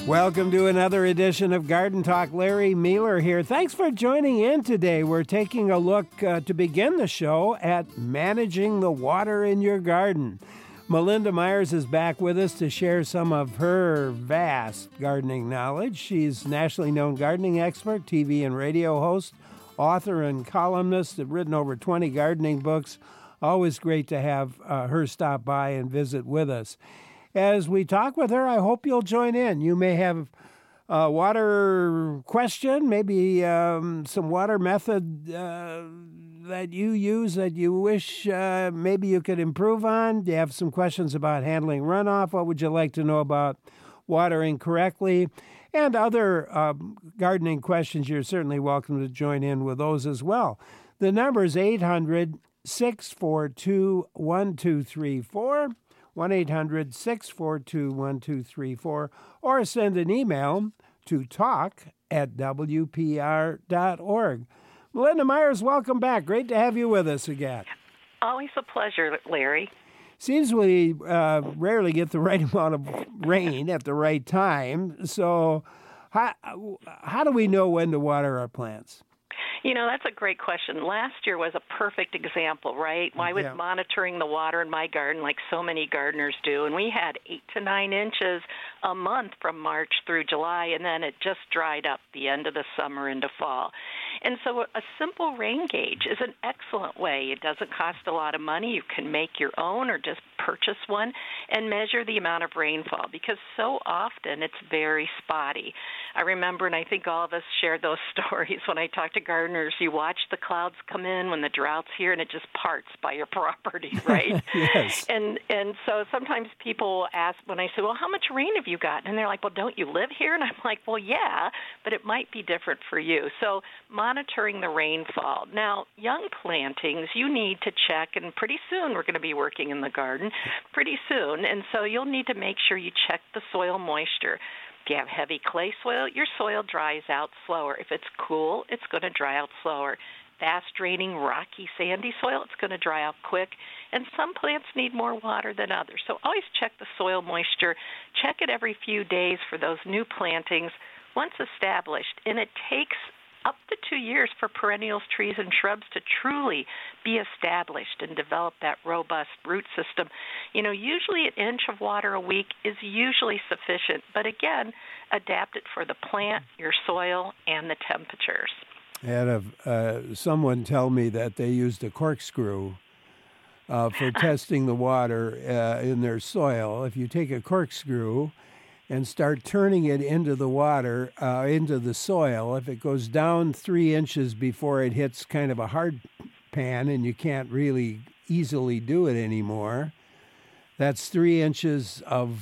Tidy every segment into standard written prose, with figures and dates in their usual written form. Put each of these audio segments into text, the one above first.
Welcome to another edition of Garden Talk. Larry Mueller here. Thanks for joining in today. We're taking a look to begin the show at managing the water in your garden. Melinda Myers is back with us to share some of her vast gardening knowledge. She's nationally known gardening expert, TV and radio host, author and columnist, have written over 20 gardening books. Always great to have her stop by and visit with us. As we talk with her, I hope you'll join in. You may have a water question, maybe some water method that you use that you wish maybe you could improve on. Do you have some questions about handling runoff? What would you like to know about watering correctly? And other gardening questions, you're certainly welcome to join in with those as well. The number is 800-642-1234. 1-800-642-1234, or send an email to talk@wpr.org. Melinda Myers, welcome back. Great to have you with us again. Always a pleasure, Larry. Seems we rarely get the right amount of rain at the right time, so how do we know when to water our plants? You know, that's a great question. Last year was a perfect example, right? I was monitoring the water in my garden like so many gardeners do, and we had 8 to 9 inches a month from March through July, and then it just dried up the end of the summer into fall. And so a simple rain gauge is an excellent way. It doesn't cost a lot of money. You can make your own or just purchase one and measure the amount of rainfall, because so often it's very spotty. I remember, and I think all of us shared those stories when I talked to gardeners, you watch the clouds come in when the drought's here and it just parts by your property, right? Yes. And so sometimes people ask when I say, well, how much rain have you gotten? And they're like, well, don't you live here? And I'm like, well, yeah, but it might be different for you. So monitoring the rainfall. Now, young plantings, you need to check, and pretty soon we're going to be working in the garden, pretty soon, and so you'll need to make sure you check the soil moisture. If you have heavy clay soil, your soil dries out slower. If it's cool, it's going to dry out slower. Fast-draining, rocky, sandy soil, it's going to dry out quick. And some plants need more water than others. So always check the soil moisture. Check it every few days for those new plantings once established. And it takes up to 2 years for perennials, trees, and shrubs to truly be established and develop that robust root system. You know, usually an inch of water a week is usually sufficient, but again, adapt it for the plant, your soil, and the temperatures. I had someone tell me that they used a corkscrew for testing the water in their soil. If you take a corkscrew and start turning it into the water, into the soil, if it goes down 3 inches before it hits kind of a hard pan and you can't really easily do it anymore, that's 3 inches of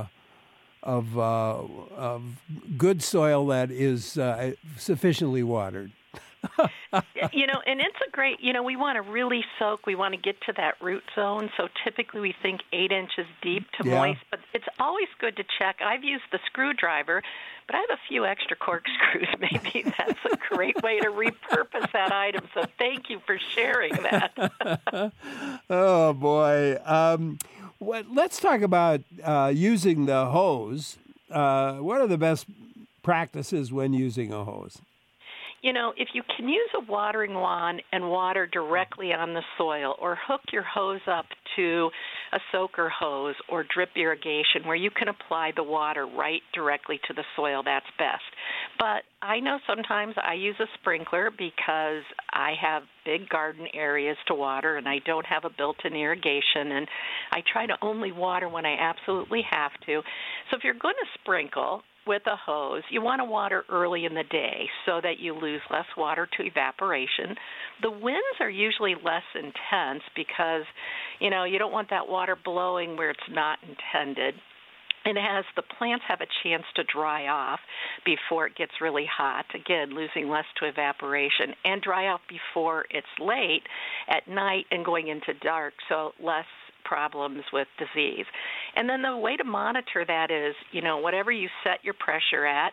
good soil that is sufficiently watered. You know, and it's a great, you know, we want to really soak. We want to get to that root zone. So typically we think 8 inches deep to moist, but it's always good to check. I've used the screwdriver, but I have a few extra corkscrews. Maybe that's a great way to repurpose that item. So thank you for sharing that. Oh, boy. Let's talk about using the hose. What are the best practices when using a hose? You know, if you can use a watering wand and water directly on the soil, or hook your hose up to a soaker hose or drip irrigation where you can apply the water right directly to the soil, that's best. But I know sometimes I use a sprinkler because I have big garden areas to water and I don't have a built-in irrigation, and I try to only water when I absolutely have to. So if you're going to sprinkle with a hose, you want to water early in the day so that you lose less water to evaporation. The winds are usually less intense because, you know, you don't want that water blowing where it's not intended. And as the plants have a chance to dry off before it gets really hot, again, losing less to evaporation, and dry out before it's late at night and going into dark, so less problems with disease. And then the way to monitor that is, you know, whatever you set your pressure at,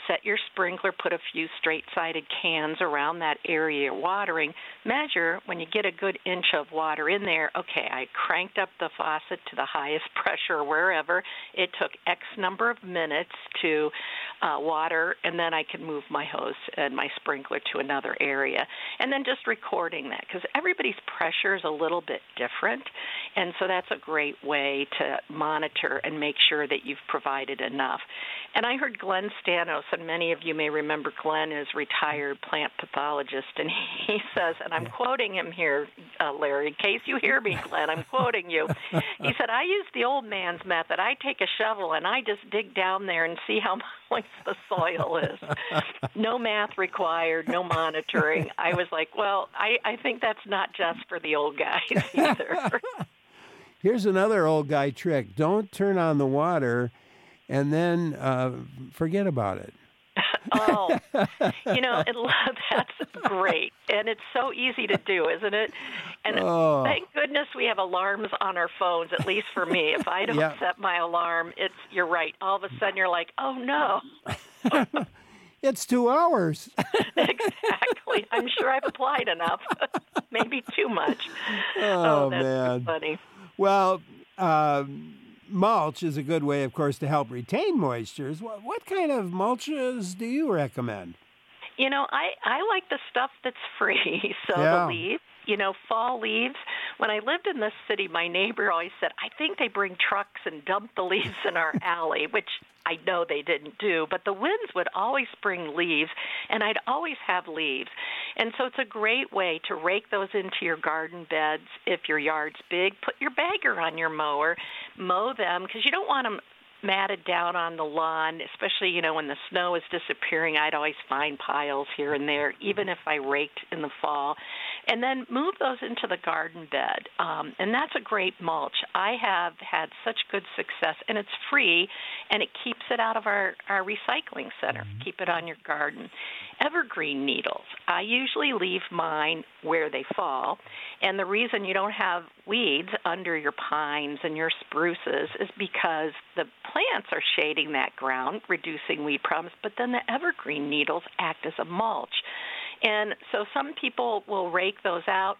set your sprinkler, put a few straight-sided cans around that area you're watering, measure when you get a good inch of water in there, okay, I cranked up the faucet to the highest pressure wherever. It took X number of minutes to water, and then I can move my hose and my sprinkler to another area. And then just recording that, because everybody's pressure is a little bit different, and so that's a great way to monitor and make sure that you've provided enough. And I heard Glenn Stanos, and many of you may remember Glenn is retired plant pathologist, and he says, and I'm quoting him here, Larry, in case you hear me, Glenn, I'm quoting you. He said, I use the old man's method. I take a shovel and I just dig down there and see how moist the soil is. No math required, no monitoring. I was like, well, I think that's not just for the old guys either. Here's another old guy trick. Don't turn on the water and then forget about it. Oh, that's great. And it's so easy to do, isn't it? And thank goodness we have alarms on our phones, at least for me. If I don't set my alarm, you're right. All of a sudden you're like, oh, no. It's 2 hours. Exactly. I'm sure I've applied enough. Maybe too much. Oh that's man. So funny. Well, mulch is a good way, of course, to help retain moistures. What kind of mulches do you recommend? I like the stuff that's free. So the leaves, fall leaves. When I lived in this city, my neighbor always said, I think they bring trucks and dump the leaves in our alley, which I know they didn't do, but the winds would always bring leaves, and I'd always have leaves. And so it's a great way to rake those into your garden beds. If your yard's big, put your bagger on your mower, mow them, because you don't want them matted down on the lawn, especially, when the snow is disappearing. I'd always find piles here and there, even if I raked in the fall. And then move those into the garden bed. And that's a great mulch. I have had such good success, and it's free, and it keeps it out of our recycling center. Keep it on your garden. Evergreen needles. I usually leave mine where they fall, and the reason you don't have weeds under your pines and your spruces is because the plants are shading that ground, reducing weed problems, but then the evergreen needles act as a mulch. And so some people will rake those out.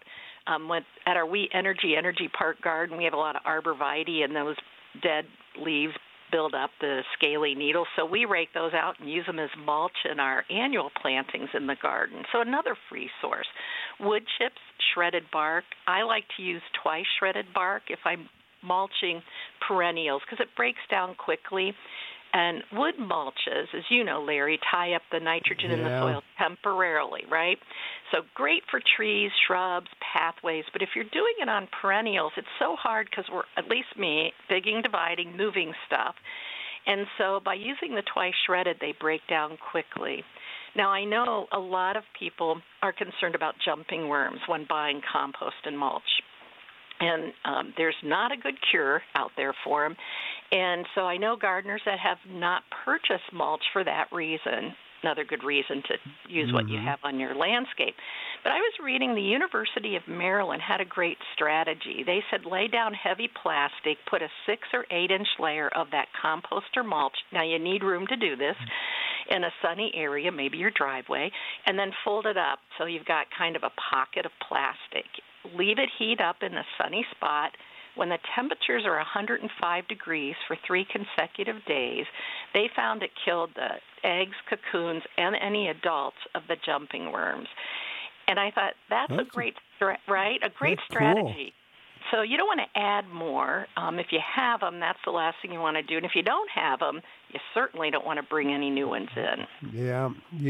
At our We Energy Park garden, we have a lot of arborvitae, and those dead leaves build up the scaly needles. So we rake those out and use them as mulch in our annual plantings in the garden. So another free source. Wood chips, shredded bark. I like to use twice shredded bark if I'm mulching perennials because it breaks down quickly. And wood mulches, as you know, Larry, tie up the nitrogen in the soil temporarily, right? So great for trees, shrubs, pathways. But if you're doing it on perennials, it's so hard because we're, at least me, digging, dividing, moving stuff. And so by using the twice shredded, they break down quickly. Now, I know a lot of people are concerned about jumping worms when buying compost and mulch. And there's not a good cure out there for them. And so I know gardeners that have not purchased mulch for that reason, another good reason to use what you have on your landscape. But I was reading the University of Maryland had a great strategy. They said lay down heavy plastic, put a 6 or 8 inch layer of that compost or mulch. Now you need room to do this in a sunny area, maybe your driveway, and then fold it up so you've got kind of a pocket of plastic. Leave it heat up in a sunny spot. When the temperatures are 105 degrees for 3 consecutive days, they found it killed the eggs, cocoons, and any adults of the jumping worms. And I thought, that's a great, right? A great strategy. Cool. So you don't want to add more. If you have them, that's the last thing you want to do. And if you don't have them, you certainly don't want to bring any new ones in. Yeah.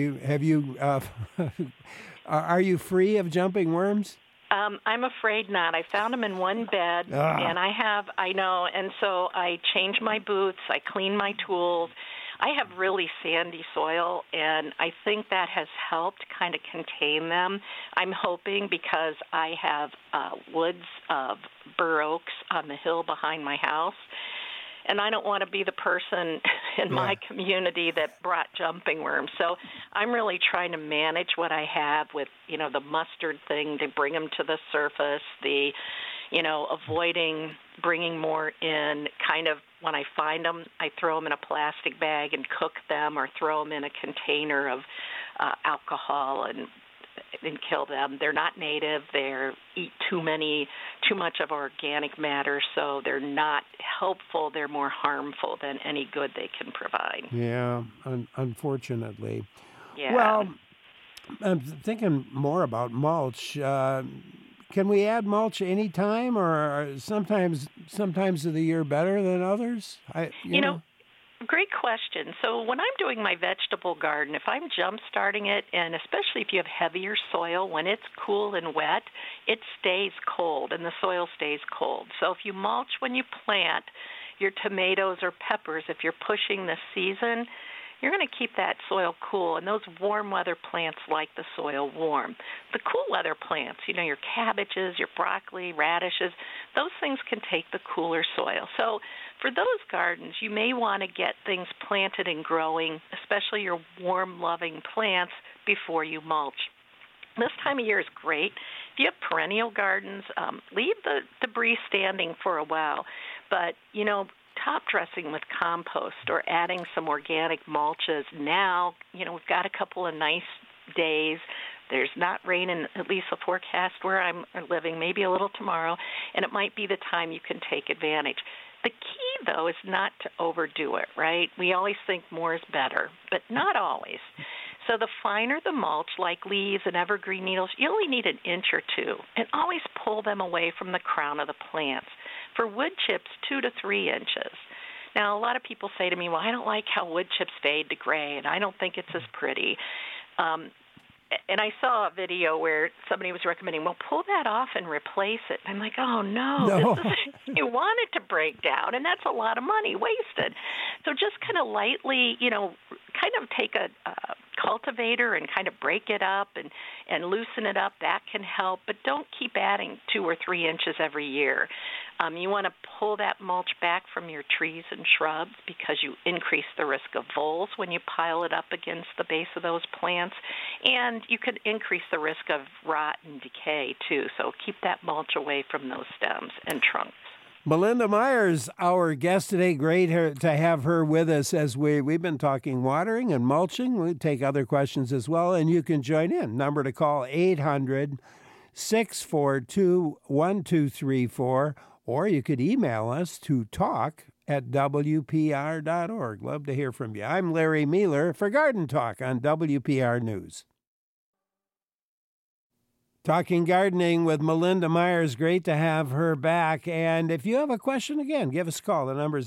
Are you free of jumping worms? I'm afraid not. I found them in one bed, and I know, and so I change my boots, I clean my tools. I have really sandy soil, and I think that has helped kind of contain them. I'm hoping because I have woods of bur oaks on the hill behind my house, and I don't want to be the person in my community that brought jumping worms. So I'm really trying to manage what I have with, the mustard thing to bring them to the surface, the, avoiding bringing more in. Kind of when I find them, I throw them in a plastic bag and cook them, or throw them in a container of alcohol and kill them. They're not native. They eat too much of organic matter, so they're not helpful. They're more harmful than any good they can provide. Yeah, unfortunately. Yeah. Well, I'm thinking more about mulch. Can we add mulch any time, or sometimes of the year better than others? Great question. So when I'm doing my vegetable garden, if I'm jump starting it, and especially if you have heavier soil, when it's cool and wet, it stays cold and the soil stays cold. So if you mulch when you plant your tomatoes or peppers, if you're pushing the season, you're going to keep that soil cool, and those warm weather plants like the soil warm. The cool weather plants, your cabbages, your broccoli, radishes, those things can take the cooler soil. So for those gardens, you may want to get things planted and growing, especially your warm-loving plants, before you mulch. This time of year is great. If you have perennial gardens, leave the debris standing for a while, but, top dressing with compost or adding some organic mulches. Now, we've got a couple of nice days. There's not rain in at least the forecast where I'm living, maybe a little tomorrow, and it might be the time you can take advantage. The key, though, is not to overdo it, right? We always think more is better, but not always. So the finer the mulch, like leaves and evergreen needles, you only need an inch or two, and always pull them away from the crown of the plants. For wood chips, 2 to 3 inches. Now, a lot of people say to me, well, I don't like how wood chips fade to gray, and I don't think it's as pretty. And I saw a video where somebody was recommending, well, pull that off and replace it. I'm like, oh, no. You want it to break down, and that's a lot of money wasted. So just kind of lightly, kind of take a cultivator and kind of break it up and loosen it up. That can help, but don't keep adding 2 or 3 inches every year. You want to pull that mulch back from your trees and shrubs because you increase the risk of voles when you pile it up against the base of those plants, and you could increase the risk of rot and decay too. So keep that mulch away from those stems and trunks. Melinda Myers, our guest today. Great to have her with us as we've been talking watering and mulching. We take other questions as well, and you can join in. Number to call, 800-642-1234, or you could email us to talk@wpr.org. Love to hear from you. I'm Larry Mealer for Garden Talk on WPR News. Talking gardening with Melinda Myers. Great to have her back. And if you have a question, again, give us a call. The number is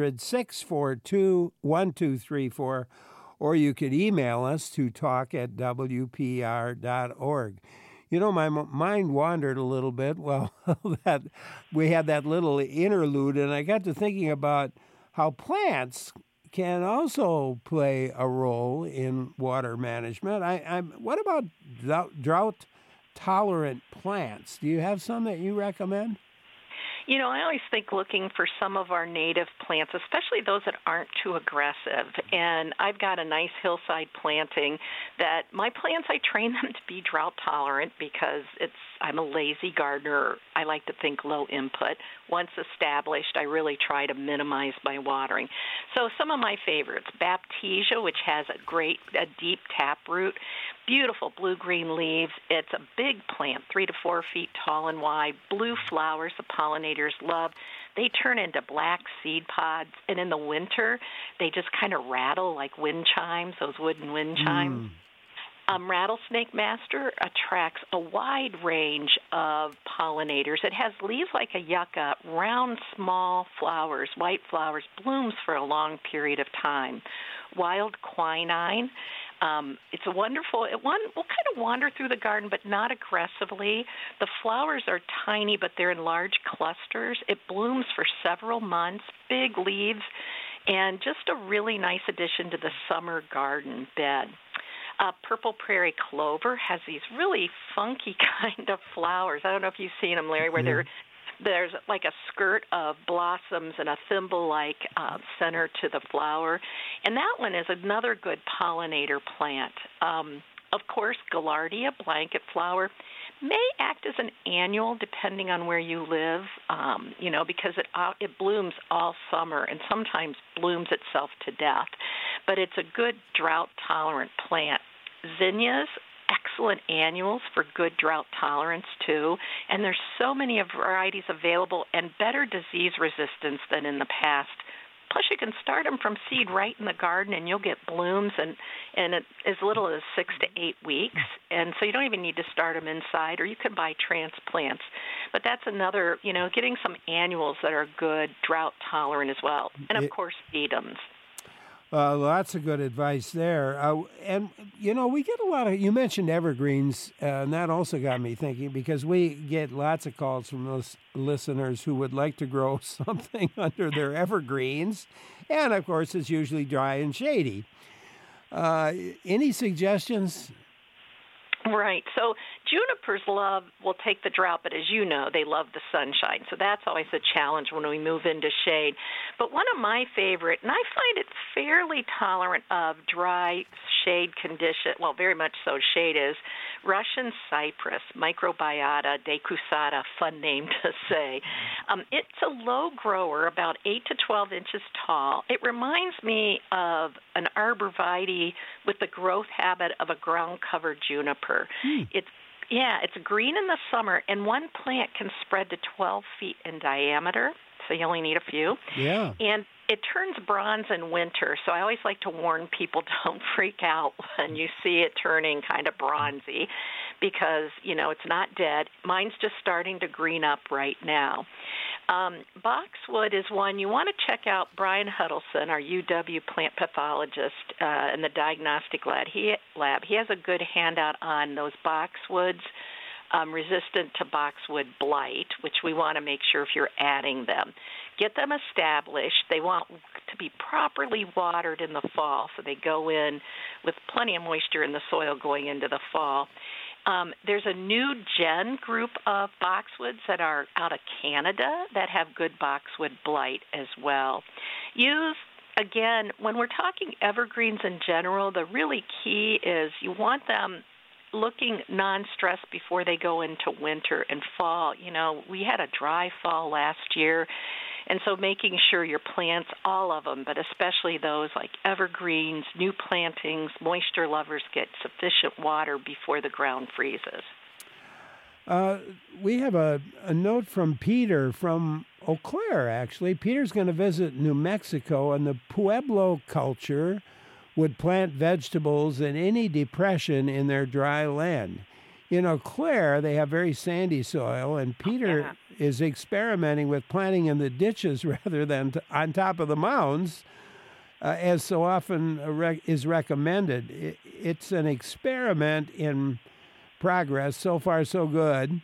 800-642-1234, or you could email us to talk@wpr.org. My mind wandered a little bit. Well, that we had that little interlude, and I got to thinking about how plants can also play a role in water management. What about drought-tolerant plants? Do you have some that you recommend? I always think looking for some of our native plants, especially those that aren't too aggressive. And I've got a nice hillside planting that my plants, I train them to be drought tolerant because I'm a lazy gardener. I like to think low input. Once established, I really try to minimize my watering. So some of my favorites, Baptisia, which has a deep taproot, beautiful blue-green leaves. It's a big plant, 3 to 4 feet tall and wide, blue flowers the pollinators love. They turn into black seed pods, and in the winter, they just kind of rattle like wind chimes, those wooden wind chimes. Rattlesnake Master attracts a wide range of pollinators. It has leaves like a yucca, round, small flowers, white flowers, blooms for a long period of time. Wild quinine. It's a wonderful, it will kind of wander through the garden, but not aggressively. The flowers are tiny, but they're in large clusters. It blooms for several months, big leaves, and just a really nice addition to the summer garden bed. Purple prairie clover has these really funky kind of flowers. I don't know if you've seen them, Larry, where there's like a skirt of blossoms and a thimble-like center to the flower. And that one is another good pollinator plant. Of course, Gaillardia, blanket flower. may act as an annual depending on where you live, because it blooms all summer and sometimes blooms itself to death. But it's a good drought-tolerant plant. Zinnias, excellent annuals for good drought tolerance too, and there's so many varieties available and better disease resistance than in the past. Plus, you can start them from seed right in the garden, and you'll get blooms in as little as 6 to 8 weeks. And so you don't even need to start them inside, or you can buy transplants. But that's another, getting some annuals that are good, drought tolerant as well. And, of course, sedums. Lots of good advice there. And, we get a lot of, you mentioned evergreens, and that also got me thinking, because we get lots of calls from those listeners who would like to grow something under their evergreens. And, of course, it's usually dry and shady. Any suggestions? Right. So junipers will take the drought, but as you know, they love the sunshine. So that's always a challenge when we move into shade. But one of my favorite, and I find it fairly tolerant of dry shade condition, well, very much so shade, is Russian cypress, Microbiota decusata, fun name to say. It's a low grower, about 8 to 12 inches tall. It reminds me of an arborvitae with the growth habit of a ground-covered juniper. It's green in the summer, and one plant can spread to 12 feet in diameter, so you only need a few. Yeah. And it turns bronze in winter, so I always like to warn people, don't freak out when you see it turning kind of bronzy, because, it's not dead. Mine's just starting to green up right now. Boxwood is one. You want to check out Brian Huddleston, our UW plant pathologist in the diagnostic lab. He has a good handout on those boxwoods resistant to boxwood blight, which we want to make sure if you're adding them. Get them established. They want to be properly watered in the fall, so they go in with plenty of moisture in the soil going into the fall. There's a new gen group of boxwoods that are out of Canada that have good boxwood blight as well. Again, when we're talking evergreens in general, the really key is you want them looking non-stressed before they go into winter and fall. We had a dry fall last year, and so making sure your plants, all of them, but especially those like evergreens, new plantings, moisture lovers, get sufficient water before the ground freezes. We have a note from Peter from Eau Claire, actually. Peter's going to visit New Mexico, and the Pueblo culture would plant vegetables in any depression in their dry land. In Eau Claire, they have very sandy soil, and Peter is experimenting with planting in the ditches rather than on top of the mounds, as so often is recommended. It's an experiment in progress. So far, so good.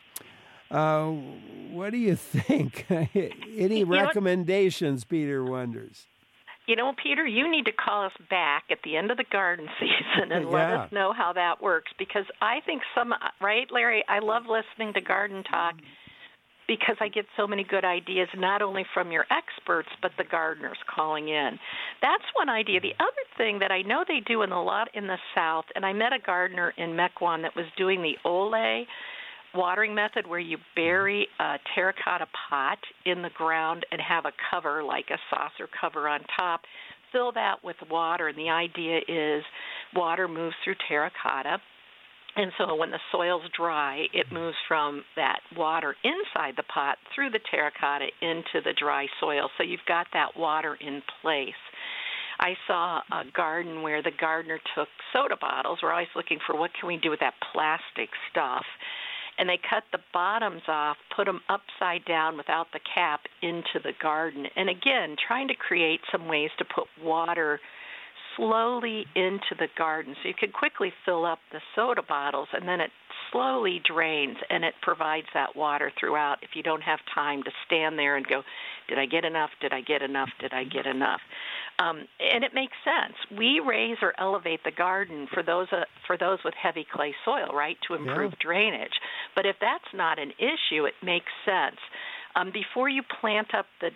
What do you think? Any recommendations, Peter wonders? Peter, you need to call us back at the end of the garden season and let us know how that works, because I think right, Larry, I love listening to Garden Talk because I get so many good ideas, not only from your experts, but the gardeners calling in. That's one idea. The other thing that I know they do a lot in the South, and I met a gardener in Mequon that was doing the Ole watering method, where you bury a terracotta pot in the ground and have a cover, like a saucer cover on top. Fill that with water, and the idea is water moves through terracotta. And so when the soil's dry, it moves from that water inside the pot through the terracotta into the dry soil. So you've got that water in place. I saw a garden where the gardener took soda bottles. We're always looking for what can we do with that plastic stuff. And they cut the bottoms off, put them upside down without the cap into the garden. And again, trying to create some ways to put water slowly into the garden. So you can quickly fill up the soda bottles, and then it slowly drains, and it provides that water throughout if you don't have time to stand there and go, did I get enough? Did I get enough? Did I get enough? And it makes sense. We raise or elevate the garden for those with heavy clay soil, right, to improve drainage. But if that's not an issue, it makes sense. Before you plant up the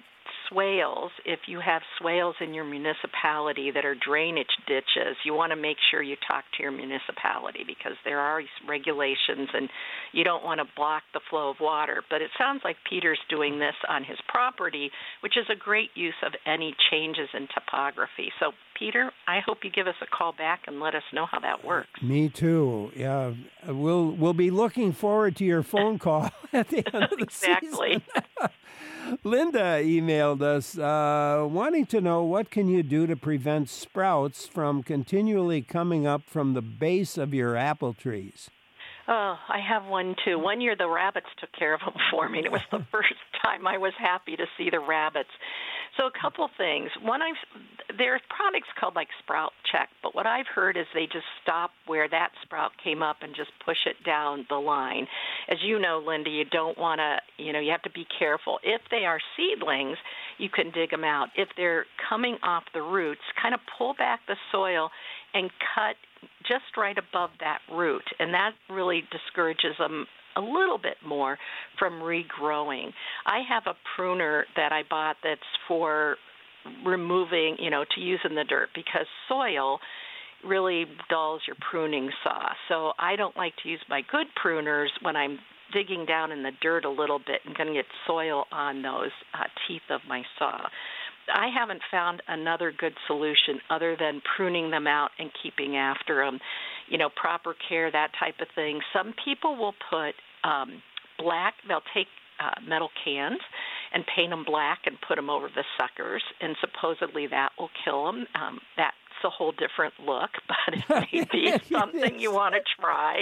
swales, if you have swales in your municipality that are drainage ditches, you want to make sure you talk to your municipality because there are regulations and you don't want to block the flow of water. But it sounds like Peter's doing this on his property, which is a great use of any changes in topography. So, Peter, I hope you give us a call back and let us know how that works. Me too. Yeah, we'll be looking forward to your phone call at the end of the Exactly. season. Linda emailed us wanting to know what can you do to prevent sprouts from continually coming up from the base of your apple trees? Oh, I have one too. One year the rabbits took care of them for me. It was the first time I was happy to see the rabbits. So a couple things. One, there's products called like Sprout Check, but what I've heard is they just stop where that sprout came up and just push it down the line. As you know, Linda, you don't want to, you have to be careful. If they are seedlings, you can dig them out. If they're coming off the roots, kind of pull back the soil and cut just right above that root, and that really discourages them a little bit more from regrowing. I have a pruner that I bought that's for removing, to use in the dirt because soil really dulls your pruning saw. So I don't like to use my good pruners when I'm digging down in the dirt a little bit and going to get soil on those teeth of my saw. I haven't found another good solution other than pruning them out and keeping after them, proper care, that type of thing. Some people will put they'll take metal cans and paint them black and put them over the suckers, and supposedly that will kill them. That's a whole different look, but it may be something you want to try.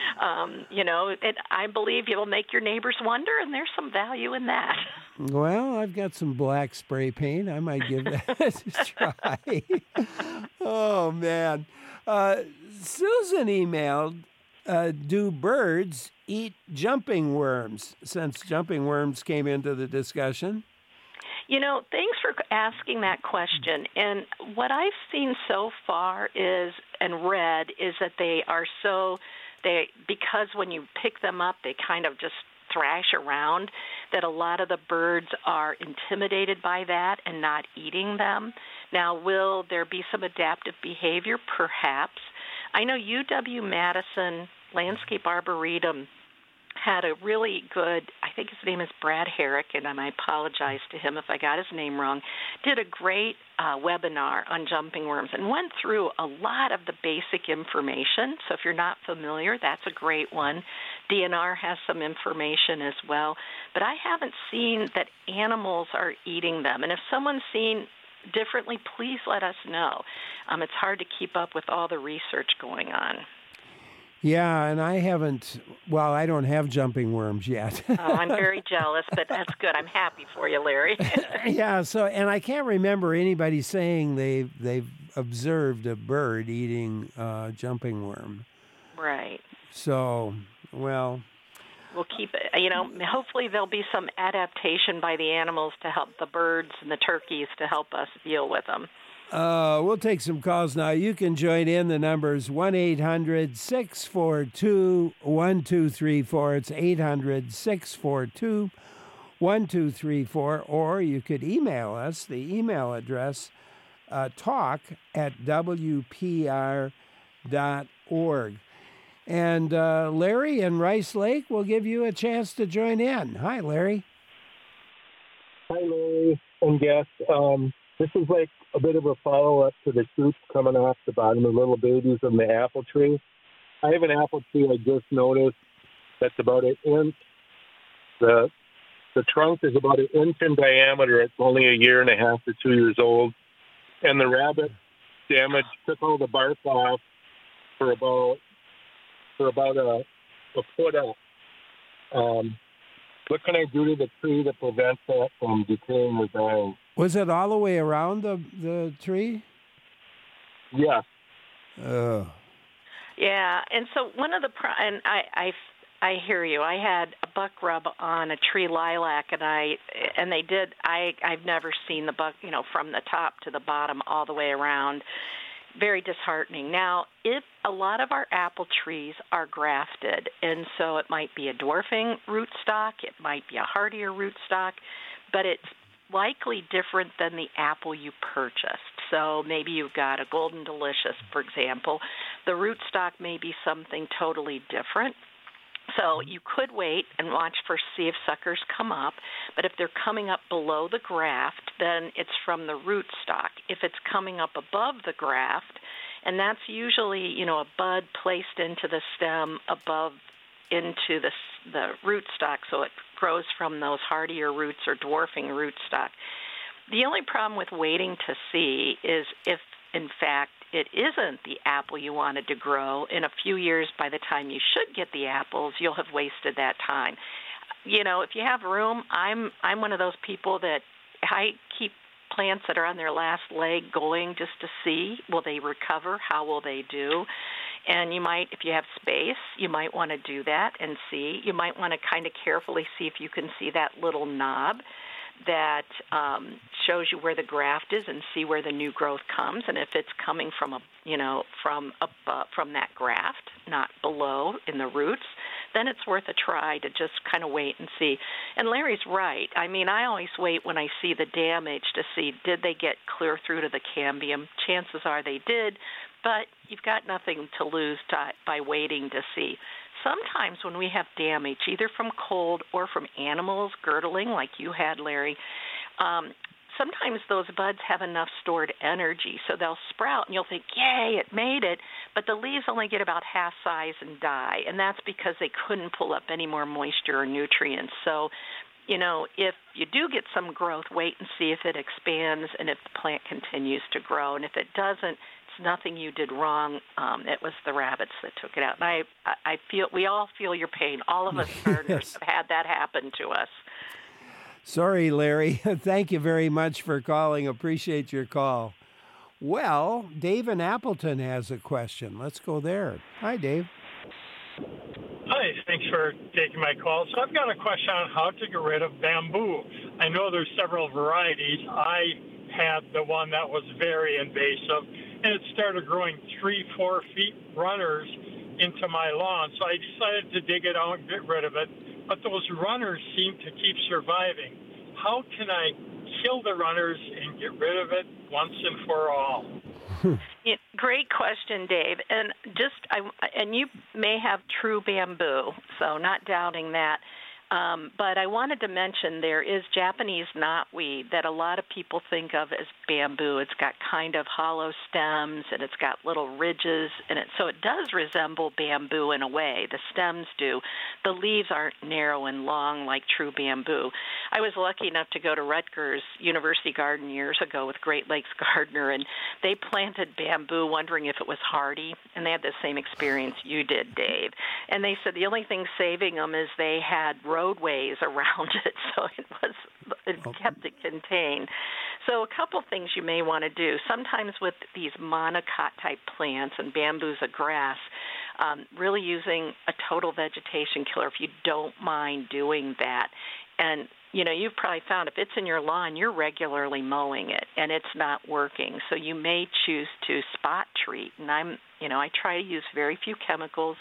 I believe it'll make your neighbors wonder, and there's some value in that. Well, I've got some black spray paint. I might give that a try. Oh, man. Susan emailed, do birds eat jumping worms, since jumping worms came into the discussion? Thanks for asking that question. And what I've seen so far and read is that because when you pick them up, they kind of just thrash around, that a lot of the birds are intimidated by that and not eating them. Now, will there be some adaptive behavior? Perhaps. I know UW-Madison Landscape Arboretum had a really good, I think his name is Brad Herrick, and I apologize to him if I got his name wrong, did a great webinar on jumping worms and went through a lot of the basic information. So if you're not familiar, that's a great one. DNR has some information as well. But I haven't seen that animals are eating them. And if someone's seen differently, please let us know. It's hard to keep up with all the research going on. Yeah, and I don't have jumping worms yet. Oh, I'm very jealous, but that's good. I'm happy for you, Larry. Yeah, and I can't remember anybody saying they've observed a bird eating jumping worm. Right. So, well, we'll keep it, hopefully there'll be some adaptation by the animals to help the birds and the turkeys to help us deal with them. We'll take some calls now. You can join in. The number's 1-800-642-1234. It's 800-642-1234. Or you could email us. The email address, talk@wpr.org. And Larry in Rice Lake will give you a chance to join in. Hi, Larry. Hi, Larry and guests. This is like a bit of a follow-up to the shoots coming off the bottom of little babies of the apple tree. I have an apple tree I just noticed that's about an inch. The trunk is about an inch in diameter. It's only 1.5 to 2 years old. And the rabbit damage took all the bark off for about a foot up. What can I do to the tree to prevent that from decaying or dying? Was it all the way around the tree? Yes. Oh. Yeah, and so one of the and I hear you. I had a buck rub on a tree lilac, and I've never seen the buck, from the top to the bottom all the way around. Very disheartening. Now, if a lot of our apple trees are grafted, and so it might be a dwarfing rootstock, it might be a hardier rootstock, but it's likely different than the apple you purchased. So maybe you've got a Golden Delicious, for example. The rootstock may be something totally different. So you could wait and watch for see if suckers come up, but if they're coming up below the graft, then it's from the rootstock. If it's coming up above the graft, and that's usually, a bud placed into the stem above into the rootstock, so it grows from those hardier roots or dwarfing rootstock. The only problem with waiting to see is if, in fact, it isn't the apple you wanted to grow. In a few years, by the time you should get the apples, you'll have wasted that time. If you have room, I'm one of those people that I keep plants that are on their last leg going just to see, will they recover? How will they do? And you might, if you have space, you might want to do that and see. You might want to kind of carefully see if you can see that little knob that shows you where the graft is and see where the new growth comes. And if it's coming from from that graft, not below in the roots, then it's worth a try to just kind of wait and see. And Larry's right. I mean, I always wait when I see the damage to see, did they get clear through to the cambium? Chances are they did, but you've got nothing to lose by waiting to see. Sometimes when we have damage, either from cold or from animals girdling like you had, Larry, sometimes those buds have enough stored energy, so they'll sprout, and you'll think, yay, it made it, but the leaves only get about half size and die, and that's because they couldn't pull up any more moisture or nutrients. So, if you do get some growth, wait and see if it expands and if the plant continues to grow, and if it doesn't, it's nothing you did wrong. It was the rabbits that took it out. And I feel we all feel your pain. All of us gardeners have had that happen to us. Sorry, Larry. Thank you very much for calling. Appreciate your call. Well, Dave in Appleton has a question. Let's go there. Hi, Dave. Hi, thanks for taking my call. So I've got a question on how to get rid of bamboo. I know there's several varieties. I had the one that was very invasive, and it started growing 3-4 feet runners into my lawn. So I decided to dig it out and get rid of it. But those runners seem to keep surviving. How can I kill the runners and get rid of it once and for all? Yeah, great question, Dave. And you may have true bamboo, so not doubting that. But I wanted to mention there is Japanese knotweed that a lot of people think of as bamboo. It's got kind of hollow stems, and it's got little ridges in it. So it does resemble bamboo in a way. The stems do. The leaves aren't narrow and long like true bamboo. I was lucky enough to go to Rutgers University Garden years ago with Great Lakes Gardener, and they planted bamboo wondering if it was hardy, and they had the same experience you did, Dave. And they said the only thing saving them is they had roadways around it, so it kept it contained. So a couple things you may want to do. Sometimes with these monocot type plants, and bamboo's a grass, really using a total vegetation killer if you don't mind doing that. And you've probably found if it's in your lawn, you're regularly mowing it, and it's not working. So you may choose to spot treat. And I try to use very few chemicals.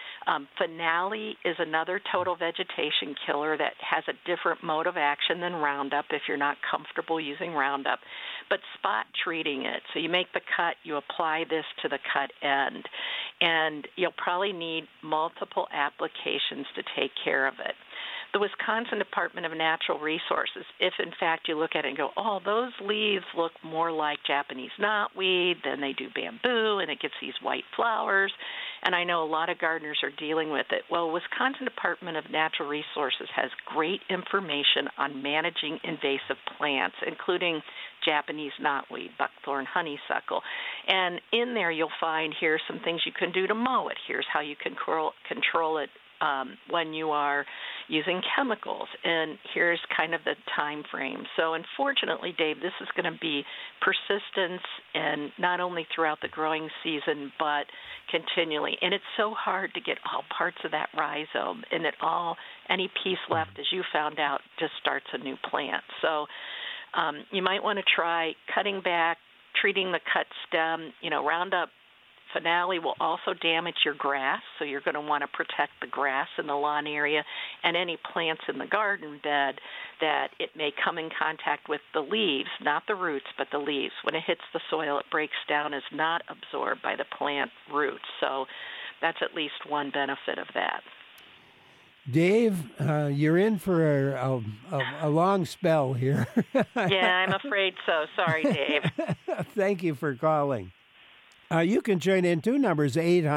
Finale is another total vegetation killer that has a different mode of action than Roundup if you're not comfortable using Roundup. But spot treating it. So you make the cut, you apply this to the cut end, and you'll probably need multiple applications to take care of it. The Wisconsin Department of Natural Resources, if in fact you look at it and go, oh, those leaves look more like Japanese knotweed than they do bamboo, and it gets these white flowers, and I know a lot of gardeners are dealing with it. Well, Wisconsin Department of Natural Resources has great information on managing invasive plants, including Japanese knotweed, buckthorn, honeysuckle. And in there you'll find here's some things you can do to mow it. Here's how you can control it when you are using chemicals, and here's kind of the time frame. So unfortunately, Dave, this is going to be persistence, and not only throughout the growing season, but continually. And it's so hard to get all parts of that rhizome, and any piece left, as you found out, just starts a new plant. So you might want to try cutting back, treating the cut stem. Roundup Finale will also damage your grass, so you're going to want to protect the grass in the lawn area and any plants in the garden bed that it may come in contact with the leaves, not the roots, but the leaves. When it hits the soil, it breaks down, is not absorbed by the plant roots. So that's at least one benefit of that. Dave, you're in for a long spell here. Yeah, I'm afraid so. Sorry, Dave. Thank you for calling. You can join in too. Number's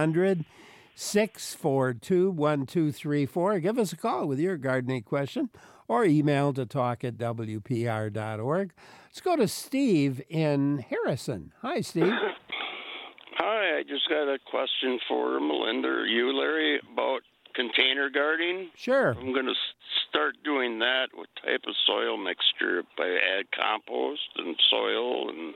800-642-1234. Give us a call with your gardening question or email to talk@wpr.org. Let's go to Steve in Harrison. Hi, Steve. Hi, I just got a question for Melinda or you, Larry, about container gardening. Sure. I'm going to start doing that. What type of soil mixture? If I add compost and soil, and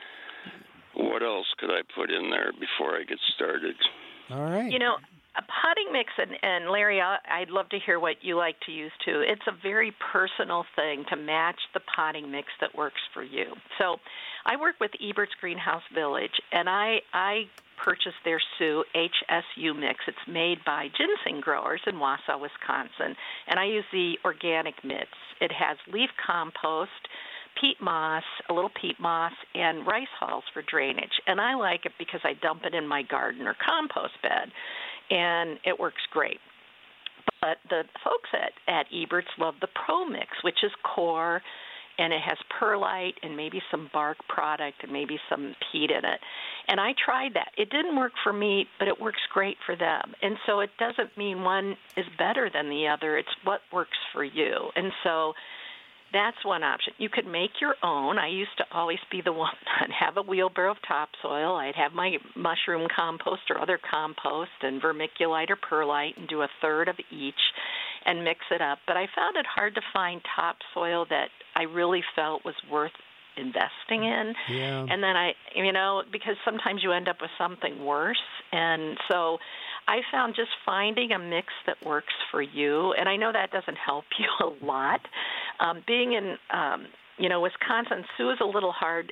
what else could I put in there before I get started? All right. You know, a potting mix, and Larry, I'd love to hear what you like to use too. It's a very personal thing to match the potting mix that works for you. So I work with Ebert's Greenhouse Village, and I purchased their Sioux HSU mix. It's made by ginseng growers in Wausau, Wisconsin, and I use the organic mix. It has leaf compost, peat moss, a little peat moss, and rice hulls for drainage. And I like it because I dump it in my garden or compost bed, and it works great. But the folks at Ebert's love the Pro Mix, which is core, and it has perlite and maybe some bark product and maybe some peat in it. And I tried that. It didn't work for me, but it works great for them. And so it doesn't mean one is better than the other. It's what works for you. And so that's one option. You could make your own. I used to always be the one that have a wheelbarrow of topsoil. I'd have my mushroom compost or other compost and vermiculite or perlite and do a third of each and mix it up. But I found it hard to find topsoil that I really felt was worth investing in. Yeah. And then because sometimes you end up with something worse. And so I found just finding a mix that works for you, and I know that doesn't help you a lot. Being in, Wisconsin, Sioux is a little hard.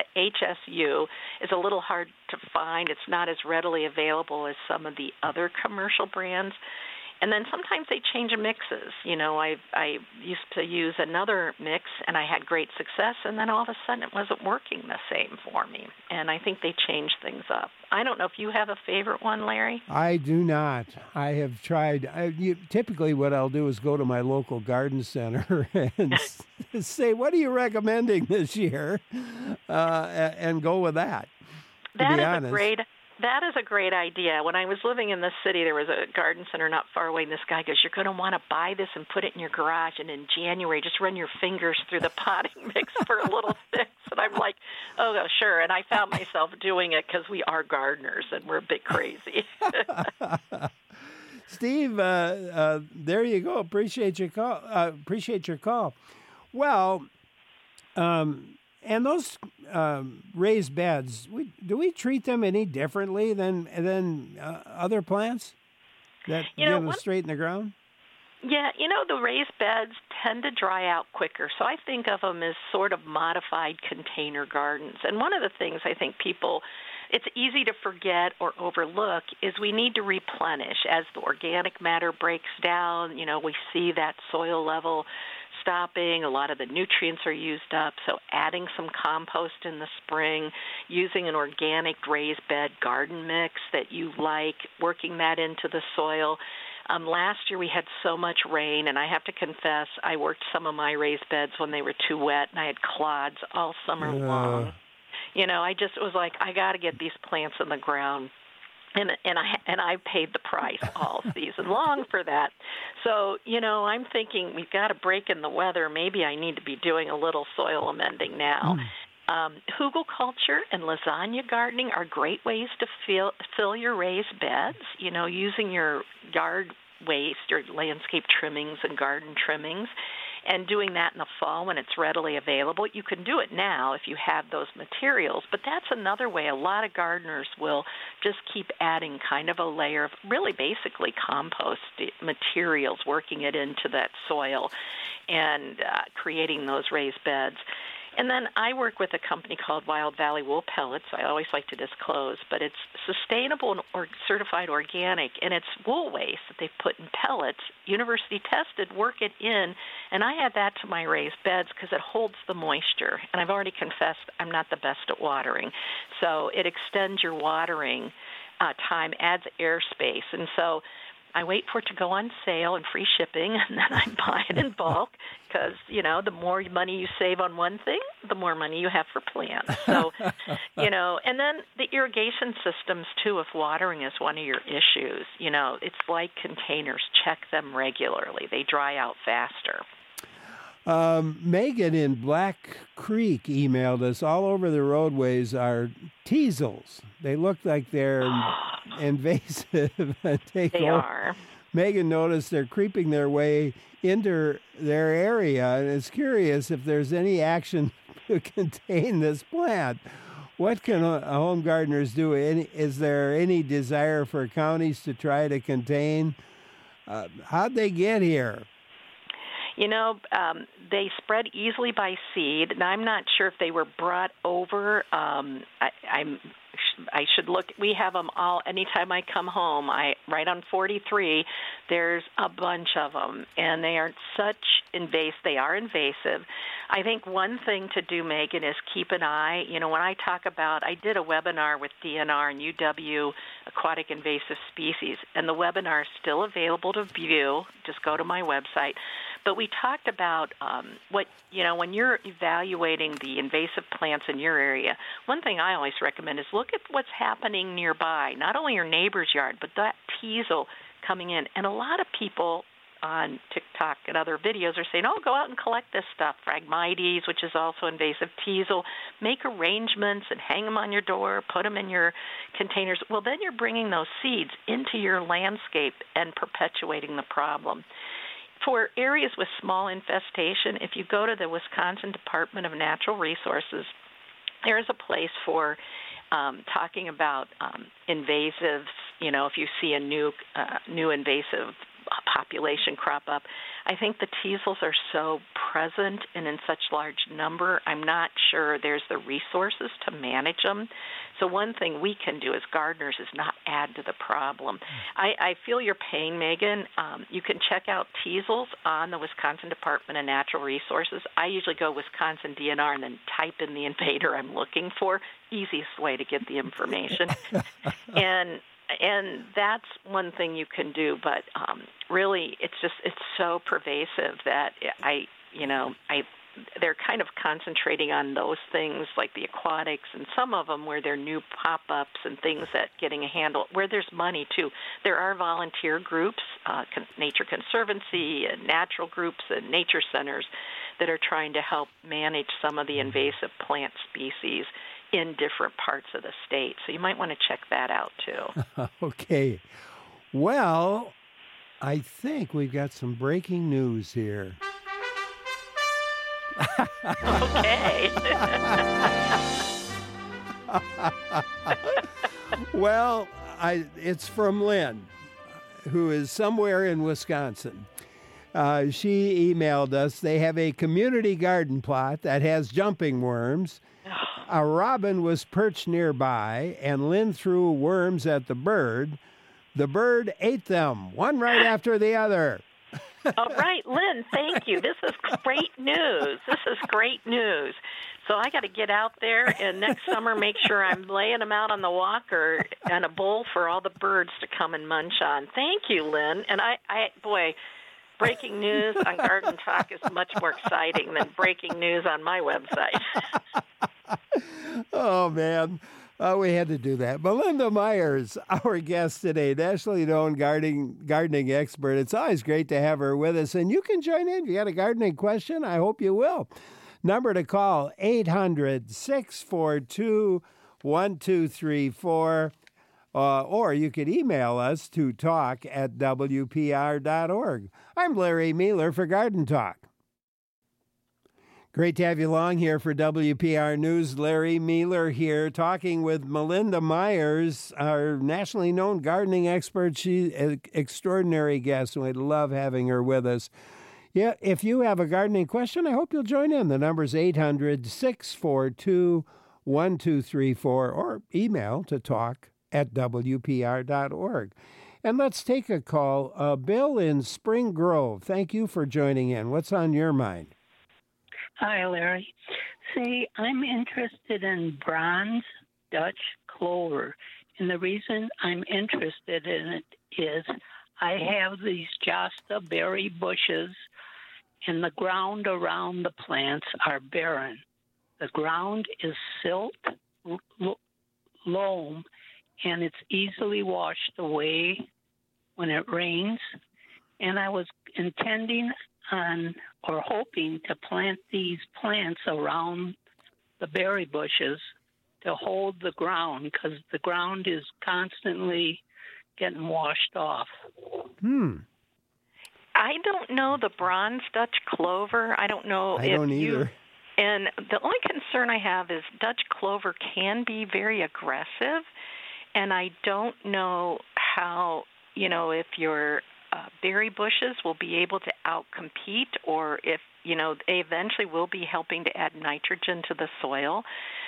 HSU is a little hard to find. It's not as readily available as some of the other commercial brands. And then sometimes they change mixes. You know, I used to use another mix, and I had great success, and then all of a sudden it wasn't working the same for me. And I think they changed things up. I don't know if you have a favorite one, Larry? I do not. I have tried. Typically what I'll do is go to my local garden center and say, what are you recommending this year? And go with that. That is a great idea. When I was living in this city, there was a garden center not far away, and this guy goes, you're going to want to buy this and put it in your garage, and in January, just run your fingers through the potting mix for a little fix. And I'm like, oh, sure. And I found myself doing it because we are gardeners, and we're a bit crazy. Steve, there you go. Appreciate your call. Well, and those raised beds, do we treat them any differently than other plants that get them straight in the ground? Yeah, the raised beds tend to dry out quicker, so I think of them as sort of modified container gardens. And one of the things I think it's easy to forget or overlook is we need to replenish. As the organic matter breaks down, we see that soil level stopping, a lot of the nutrients are used up, so adding some compost in the spring, using an organic raised bed garden mix that you like, working that into the soil. Last year we had so much rain, and I have to confess, I worked some of my raised beds when they were too wet, and I had clods all summer long. I just was like, I got to get these plants in the ground. And I paid the price all season long for that. So, I'm thinking we've got a break in the weather. Maybe I need to be doing a little soil amending now. Hugelkultur and lasagna gardening are great ways to fill your raised beds, using your yard waste, your landscape trimmings and garden trimmings, and doing that in the fall when it's readily available. You can do it now if you have those materials, but that's another way. A lot of gardeners will just keep adding kind of a layer of really basically compost materials, working it into that soil and creating those raised beds. And then I work with a company called Wild Valley Wool Pellets. I always like to disclose, but it's sustainable and certified organic, and it's wool waste that they put in pellets, university tested, work it in, and I add that to my raised beds because it holds the moisture. And I've already confessed I'm not the best at watering, so it extends your watering time, adds airspace, and so I wait for it to go on sale and free shipping, and then I buy it in bulk because, the more money you save on one thing, the more money you have for plants. So, and then the irrigation systems, too, if watering is one of your issues, it's like containers. Check them regularly. They dry out faster. Megan in Black Creek emailed us. All over the roadways are teasels. They look like they're invasive. They are. Megan noticed they're creeping their way into their area and is curious if there's any action to contain this plant. What can home gardeners do? Is there any desire for counties to try to contain? How'd they get here? They spread easily by seed, and I'm not sure if they were brought over. I should look. We have them all. Anytime I come home, right on 43, there's a bunch of them, and they are They are invasive. I think one thing to do, Megan, is keep an eye. When I talk about, I did a webinar with DNR and UW Aquatic Invasive Species, and the webinar is still available to view. Just go to my website. But we talked about when you're evaluating the invasive plants in your area, one thing I always recommend is look at what's happening nearby, not only your neighbor's yard, but that teasel coming in. And a lot of people on TikTok and other videos are saying, go out and collect this stuff, Phragmites, which is also invasive, teasel, make arrangements and hang them on your door, put them in your containers. Well, then you're bringing those seeds into your landscape and perpetuating the problem. For areas with small infestation, if you go to the Wisconsin Department of Natural Resources, there is a place for talking about invasives. If you see a new invasive population crop up, I think the teasels are so present and in such large number, I'm not sure there's the resources to manage them. So one thing we can do as gardeners is not add to the problem. I feel your pain, Megan. You can check out teasels on the Wisconsin Department of Natural Resources. I usually go Wisconsin DNR and then type in the invader I'm looking for. Easiest way to get the information. And that's one thing you can do, but really it's so pervasive that they're kind of concentrating on those things like the aquatics and some of them where they're new pop-ups and things that getting a handle, where there's money too. There are volunteer groups, Nature Conservancy and natural groups and nature centers that are trying to help manage some of the invasive plant species in different parts of the state. So you might want to check that out too. Okay. Well, I think we've got some breaking news here. Okay. Well, it's from Lynn, who is somewhere in Wisconsin. She emailed us. They have a community garden plot that has jumping worms. A robin was perched nearby, and Lynn threw worms at the bird. The bird ate them, one right after the other. All right, Lynn, thank you. This is great news. So I got to get out there and next summer make sure I'm laying them out on the walker and a bowl for all the birds to come and munch on. Thank you, Lynn. And breaking news on Garden Talk is much more exciting than breaking news on my website. Oh, man. We had to do that. Melinda Myers, our guest today, nationally known gardening expert. It's always great to have her with us. And you can join in. If you got a gardening question, I hope you will. Number to call, 800-642-1234. Or you could email us to talk@wpr.org. I'm Larry Mealer for Garden Talk. Great to have you along here for WPR News. Larry Mealer here talking with Melinda Myers, our nationally known gardening expert. She's an extraordinary guest, and we love having her with us. Yeah, if you have a gardening question, I hope you'll join in. The number's 800-642-1234 or email to talk@wpr.org. And let's take a call. Bill in Spring Grove, thank you for joining in. What's on your mind? Hi, Larry. See, I'm interested in bronze Dutch clover. And the reason I'm interested in it is I have these Josta berry bushes, and the ground around the plants are barren. The ground is silt, loam, and it's easily washed away when it rains. And I was intending on or hoping to plant these plants around the berry bushes to hold the ground because the ground is constantly getting washed off. I don't know the bronze Dutch clover. I don't know I don't either. And the only concern I have is Dutch clover can be very aggressive, and I don't know how, if your berry bushes will be able to outcompete or if, they eventually will be helping to add nitrogen to the soil.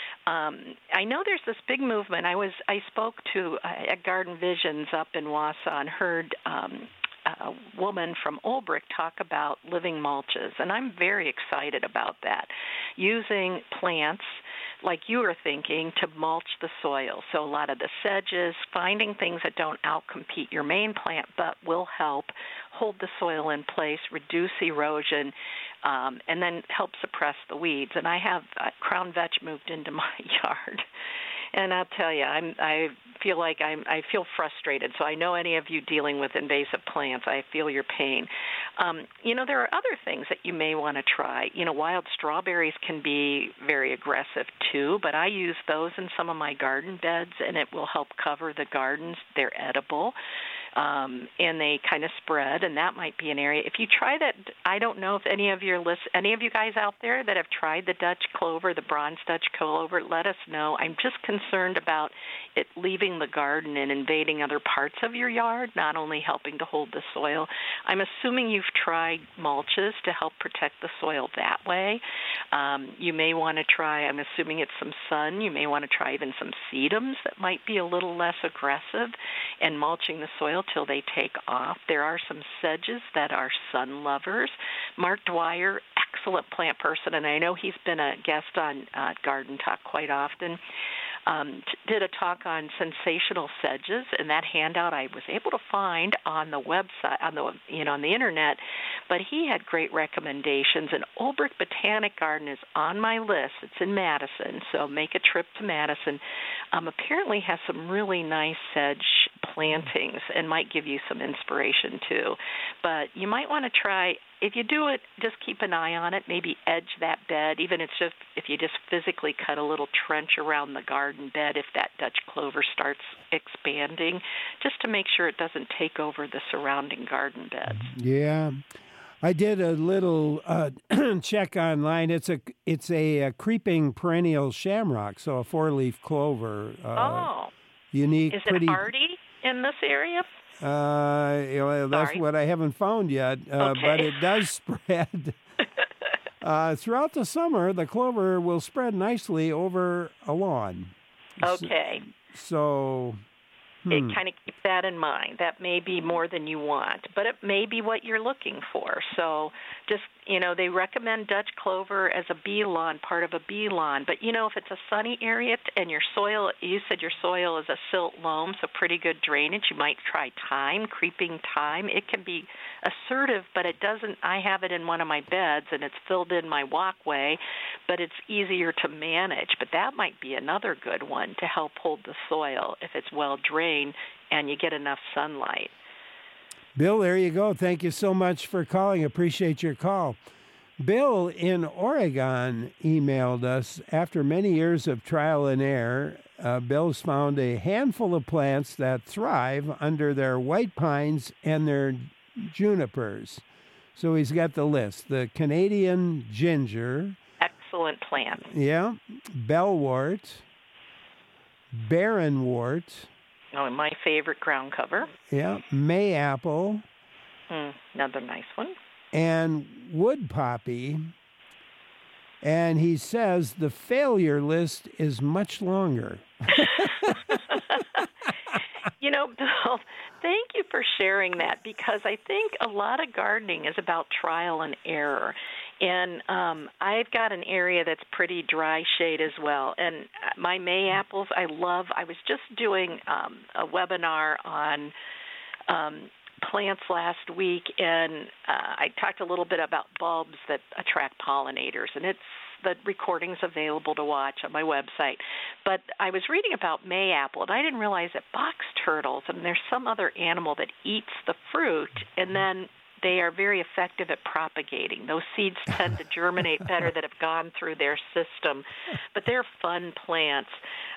I know there's this big movement. I spoke to at Garden Visions up in Wausau and heard a woman from Olbrich talk about living mulches, and I'm very excited about that, using plants like you were thinking to mulch the soil. So a lot of the sedges, finding things that don't outcompete your main plant but will help hold the soil in place, reduce erosion, and then help suppress the weeds. And I have Crown Vetch moved into my yard. And I'll tell you, I feel frustrated. So I know any of you dealing with invasive plants, I feel your pain. There are other things that you may want to try. Wild strawberries can be very aggressive too, but I use those in some of my garden beds, and it will help cover the gardens. They're edible. And they kind of spread, and that might be an area. If you try that, I don't know if any of you guys out there that have tried the Dutch clover, the bronze Dutch clover, let us know. I'm just concerned about it leaving the garden and invading other parts of your yard, not only helping to hold the soil. I'm assuming you've tried mulches to help protect the soil that way. You may want to try, I'm assuming it's some sun, you may want to try even some sedums that might be a little less aggressive and mulching the soil till they take off. There are some sedges that are sun lovers. Mark Dwyer, excellent plant person, and I know he's been a guest on Garden Talk quite often, did a talk on sensational sedges, and that handout I was able to find on the website, on the internet, but he had great recommendations, and Olbrich Botanic Garden is on my list. It's in Madison, so make a trip to Madison. Apparently has some really nice sedge plantings and might give you some inspiration too. But you might want to try, if you do it, just keep an eye on it, maybe edge that bed, even if you just physically cut a little trench around the garden bed if that Dutch clover starts expanding, just to make sure it doesn't take over the surrounding garden beds. Yeah. I did a little check online. It's a creeping perennial shamrock, so a 4-leaf clover. Unique. Is it hardy in this area? That's what I haven't found yet, okay. But it does spread. Throughout the summer, the clover will spread nicely over a lawn. Okay. So kind of keep that in mind. That may be more than you want, but it may be what you're looking for. So just, they recommend Dutch clover as a bee lawn, part of a bee lawn. But, if it's a sunny area and your soil, you said your soil is a silt loam, so pretty good drainage, you might try thyme, creeping thyme. It can be assertive, but it doesn't. I have it in one of my beds, and it's filled in my walkway, but it's easier to manage. But that might be another good one to help hold the soil if it's well drained and you get enough sunlight. Bill, there you go. Thank you so much for calling. Appreciate your call. Bill in Oregon emailed us. After many years of trial and error, Bill's found a handful of plants that thrive under their white pines and their junipers. So he's got the list. The Canadian ginger. Excellent plant. Yeah. Bellwort. Barrenwort. Oh, my favorite ground cover. Yeah. Mayapple. Another nice one. and wood poppy. And he says the failure list is much longer. Bill, thank you for sharing that, because I think a lot of gardening is about trial and error. And I've got an area that's pretty dry shade as well. And my May apples, I was just doing a webinar on plants last week, and I talked a little bit about bulbs that attract pollinators, and the recording's available to watch on my website. But I was reading about mayapple, and I didn't realize that box turtles, and there's some other animal that eats the fruit, and then they are very effective at propagating. Those seeds tend to germinate better that have gone through their system, but they're fun plants.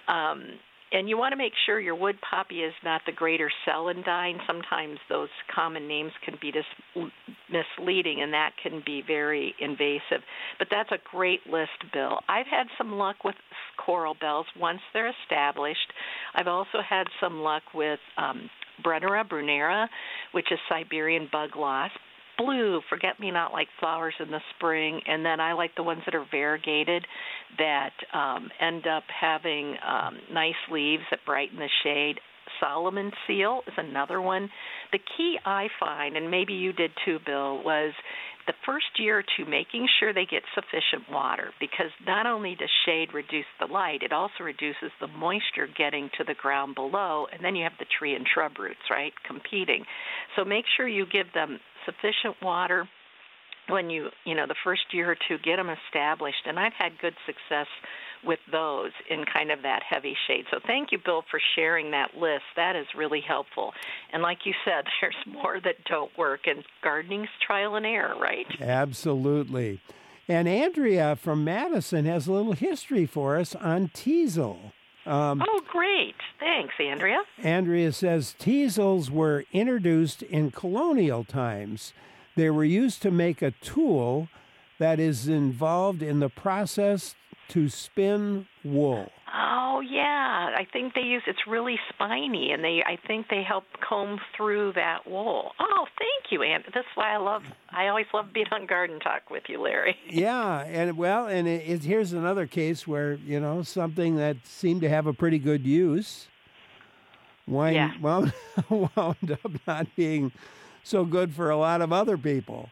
And you want to make sure your wood poppy is not the greater celandine. Sometimes those common names can be misleading, and that can be very invasive. But that's a great list, Bill. I've had some luck with coral bells once they're established. I've also had some luck with Brennera brunera, which is Siberian bug loss. Blue forget-me-not-like flowers in the spring, and then I like the ones that are variegated that end up having nice leaves that brighten the shade. Solomon seal is another one. The key I find, and maybe you did too, Bill, was the first year or two making sure they get sufficient water, because not only does shade reduce the light, it also reduces the moisture getting to the ground below, and then you have the tree and shrub roots, right, competing. So make sure you give them sufficient water when the first year or two, get them established. And I've had good success with those in kind of that heavy shade. So thank you, Bill, for sharing that list. That is really helpful. And like you said, there's more that don't work, and gardening's trial and error, right? Absolutely. And Andrea from Madison has a little history for us on teasel. Oh, great. Thanks, Andrea. Andrea says teasels were introduced in colonial times. They were used to make a tool that is involved in the process to spin wool. Oh, yeah. I think it's really spiny, and I think they help comb through that wool. Oh, thank you, Aunt. That's why I always love being on Garden Talk with you, Larry. Yeah, and here's another case where, something that seemed to have a pretty good use wound up not being so good for a lot of other people.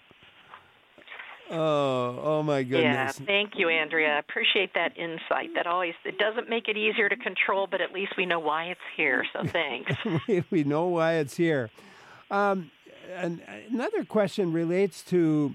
Oh my goodness. Yeah, thank you, Andrea. I appreciate that insight. It doesn't make it easier to control, but at least we know why it's here, so thanks. We know why it's here. Another question relates to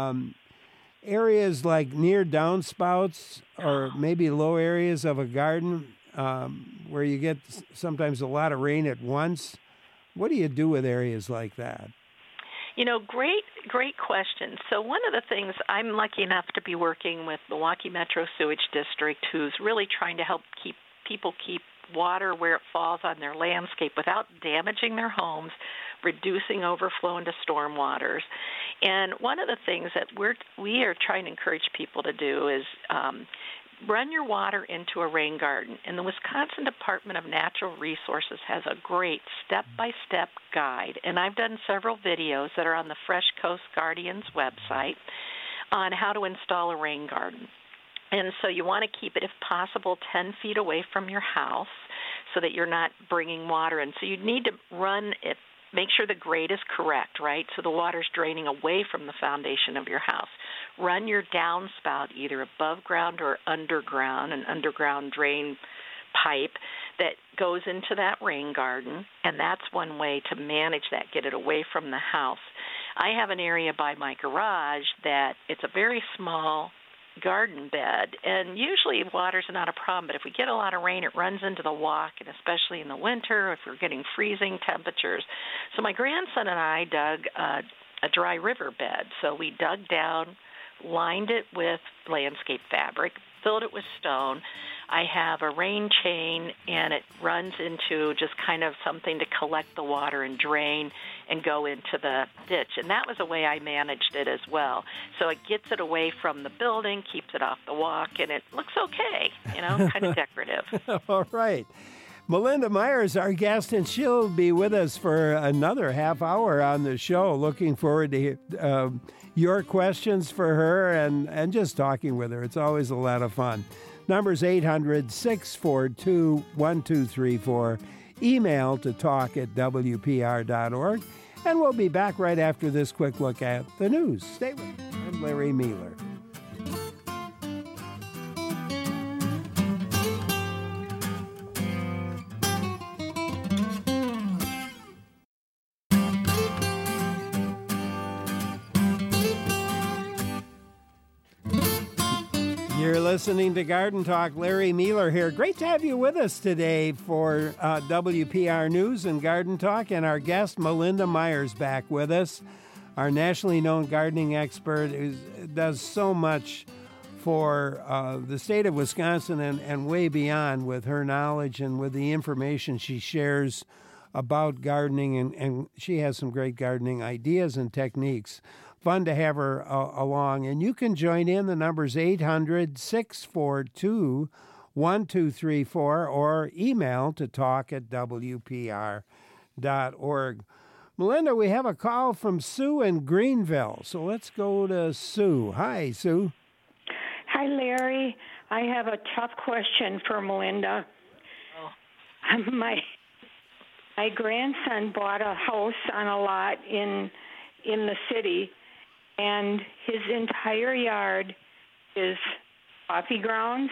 areas like near downspouts or maybe low areas of a garden where you get sometimes a lot of rain at once. What do you do with areas like that? Great question. So one of the things, I'm lucky enough to be working with Milwaukee Metro Sewage District, who's really trying to help people keep water where it falls on their landscape without damaging their homes, reducing overflow into storm waters. And one of the things that we are trying to encourage people to do is run your water into a rain garden. And the Wisconsin Department of Natural Resources has a great step-by-step guide. And I've done several videos that are on the Fresh Coast Guardians website on how to install a rain garden. And so you want to keep it, if possible, 10 feet away from your house so that you're not bringing water in. So you need to run it. Make sure the grade is correct, right? So the water's draining away from the foundation of your house. Run your downspout either above ground or underground, an underground drain pipe that goes into that rain garden, and that's one way to manage that, get it away from the house. I have an area by my garage that it's a very small garden bed, and usually water's not a problem, but if we get a lot of rain, it runs into the walk, and especially in the winter, if we're getting freezing temperatures. So my grandson and I dug a dry river bed. So we dug down, lined it with landscape fabric, filled it with stone. I have a rain chain, and it runs into just kind of something to collect the water and drain and go into the ditch. And that was a way I managed it as well. So it gets it away from the building, keeps it off the walk, and it looks okay, kind of decorative. All right. Melinda Myers, our guest, and she'll be with us for another half hour on the show. Looking forward to your questions for her and just talking with her. It's always a lot of fun. Number's 800-642-1234. Email to talk@wpr.org. And we'll be back right after this quick look at the news. Stay with me. I'm Larry Mueller. You're listening to Garden Talk. Larry Mueller here. Great to have you with us today for WPR News and Garden Talk, and our guest, Melinda Myers, back with us, our nationally known gardening expert who does so much for the state of Wisconsin and way beyond with her knowledge and with the information she shares about gardening, and she has some great gardening ideas and techniques. Fun to have her along. And you can join in. The number's 800-642-1234 or email to talk@wpr.org. Melinda, we have a call from Sue in Greenville. So let's go to Sue. Hi, Sue. Hi, Larry. I have a tough question for Melinda. My grandson bought a house on a lot in the city, and his entire yard is coffee grounds.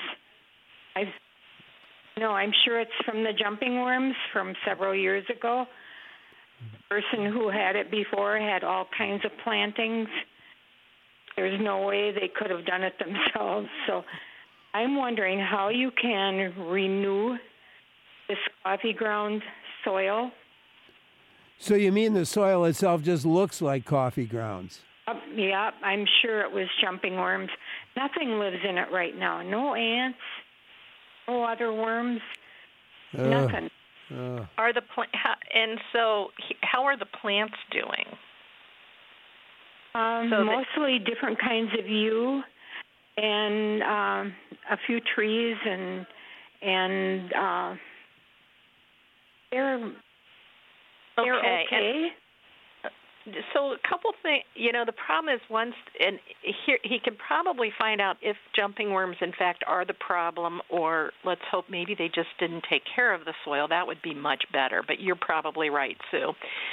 I'm sure it's from the jumping worms from several years ago. The person who had it before had all kinds of plantings. There's no way they could have done it themselves. So I'm wondering how you can renew this coffee ground soil. So you mean the soil itself just looks like coffee grounds? Yeah, I'm sure it was jumping worms. Nothing lives in it right now. No ants, no other worms, nothing. How are the plants doing? Mostly different kinds of yew and a few trees, and they're okay. So a couple things, the problem is here he can probably find out if jumping worms in fact are the problem, or let's hope maybe they just didn't take care of the soil. That would be much better, but you're probably right, Sue.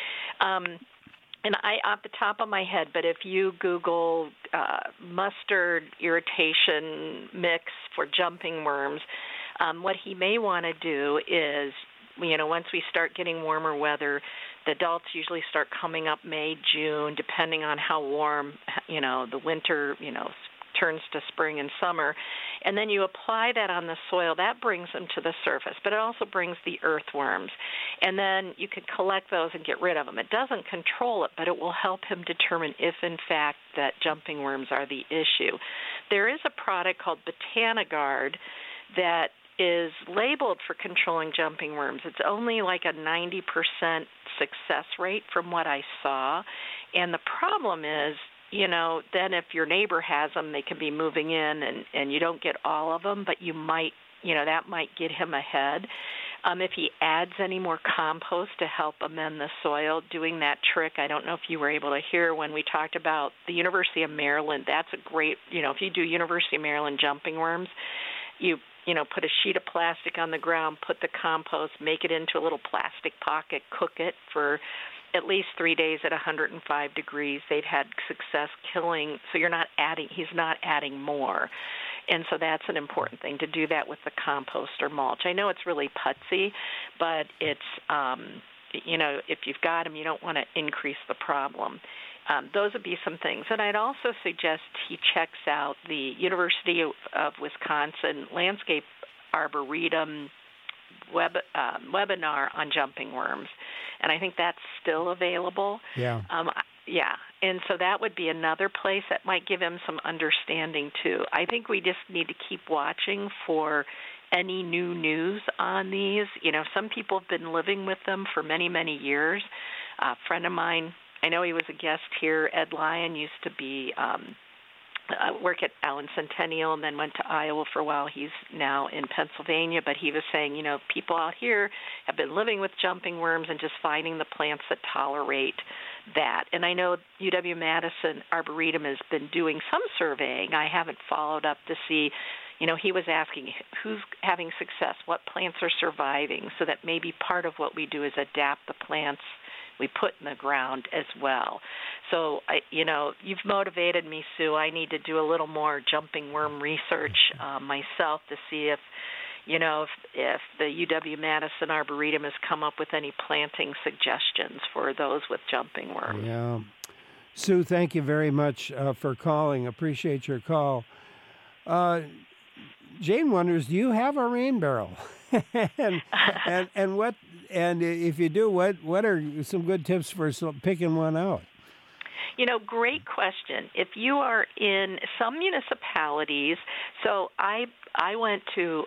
And I, off the top of my head, but if you Google mustard irritation mix for jumping worms, what he may want to do is, once we start getting warmer weather, the adults usually start coming up May, June, depending on how warm, the winter, turns to spring and summer. And then you apply that on the soil. That brings them to the surface, but it also brings the earthworms. And then you can collect those and get rid of them. It doesn't control it, but it will help him determine if, in fact, that jumping worms are the issue. There is a product called Botanigard that is labeled for controlling jumping worms. It's only like a 90% success rate from what I saw. And the problem is, then if your neighbor has them, they can be moving in and you don't get all of them, but you might, that might get him ahead. If he adds any more compost to help amend the soil, doing that trick, I don't know if you were able to hear when we talked about the University of Maryland. That's a great, if you do University of Maryland jumping worms, you put a sheet of plastic on the ground, put the compost, make it into a little plastic pocket, cook it for at least 3 days at 105 degrees. They've had success killing, so he's not adding more. And so that's an important thing, to do that with the compost or mulch. I know it's really putsy, but it's, if you've got them, you don't want to increase the problem. Those would be some things. And I'd also suggest he checks out the University of Wisconsin Landscape Arboretum webinar on jumping worms. And I think that's still available. Yeah. And so that would be another place that might give him some understanding, too. I think we just need to keep watching for any new news on these. Some people have been living with them for many, many years. A friend of mine, I know he was a guest here, Ed Lyon, used to be work at Allen Centennial and then went to Iowa for a while. He's now in Pennsylvania, but he was saying, people out here have been living with jumping worms and just finding the plants that tolerate that. And I know UW-Madison Arboretum has been doing some surveying. I haven't followed up to see, he was asking who's having success, what plants are surviving, so that maybe part of what we do is adapt the plants we put in the ground as well. So, you've motivated me, Sue. I need to do a little more jumping worm research myself to see if the UW-Madison Arboretum has come up with any planting suggestions for those with jumping worms. Yeah. Sue, thank you very much for calling. Appreciate your call. Jane wonders, do you have a rain barrel? and what? And if you do, what are some good tips for picking one out? Great question. If you are in some municipalities, so I went to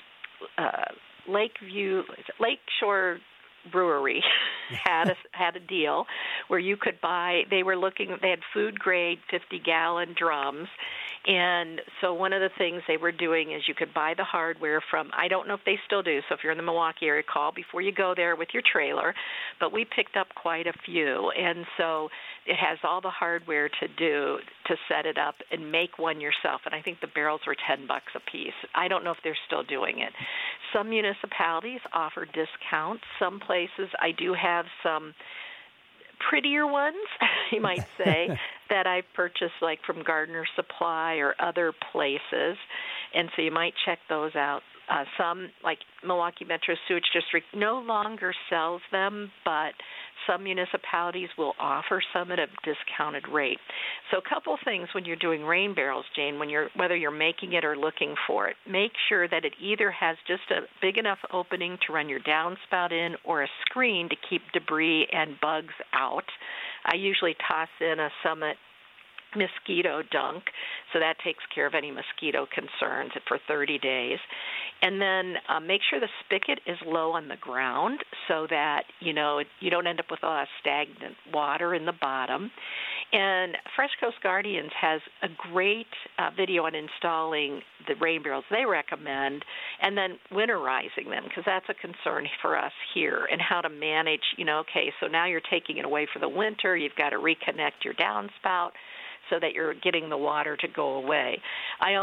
Lakeshore Brewery had a deal where you could buy. They had food grade 50-gallon drums. And so one of the things they were doing is you could buy the hardware from, I don't know if they still do, so if you're in the Milwaukee area, call before you go there with your trailer. But we picked up quite a few. And so it has all the hardware to set it up and make one yourself. And I think the barrels were $10 a piece. I don't know if they're still doing it. Some municipalities offer discounts. Some places, I do have some prettier ones, you might say, that I've purchased like from Gardener Supply or other places. And so you might check those out. Some, like Milwaukee Metro Sewage District, no longer sells them, but some municipalities will offer some at a discounted rate. So a couple things when you're doing rain barrels, Jane, whether you're making it or looking for it, make sure that it either has just a big enough opening to run your downspout in or a screen to keep debris and bugs out. I usually toss in a Summit mosquito dunk, so that takes care of any mosquito concerns for 30 days. And then make sure the spigot is low on the ground so that, you don't end up with a lot of stagnant water in the bottom. And Fresh Coast Guardians has a great video on installing the rain barrels they recommend and then winterizing them, because that's a concern for us here, and how to manage, so now you're taking it away for the winter. You've got to reconnect your downspout so that you're getting the water to go away. I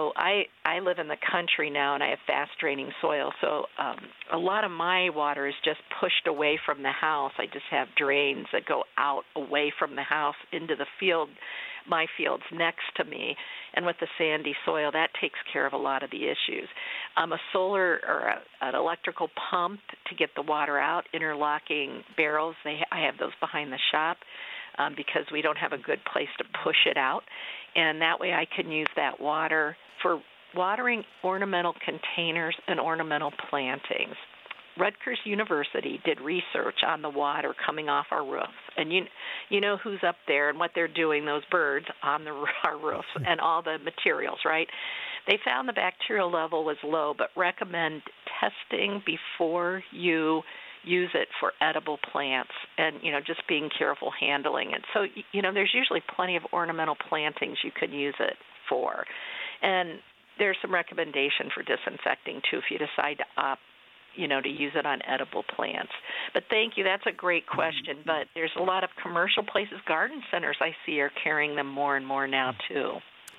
live in the country now, and I have fast-draining soil, so a lot of my water is just pushed away from the house. I just have drains that go out away from the house into the field, my fields next to me, and with the sandy soil, that takes care of a lot of the issues. A solar or an electrical pump to get the water out, interlocking barrels, I have those behind the shop. Because we don't have a good place to push it out. And that way I can use that water for watering ornamental containers and ornamental plantings. Rutgers University did research on the water coming off our roofs. And you know who's up there and what they're doing, those birds on our roofs and all the materials, right? They found the bacterial level was low, but recommend testing before you use it for edible plants and, just being careful handling it. So, there's usually plenty of ornamental plantings you could use it for. And there's some recommendation for disinfecting, too, if you decide to opt, to use it on edible plants. But thank you. That's a great question. But there's a lot of commercial places, garden centers I see are carrying them more and more now, too.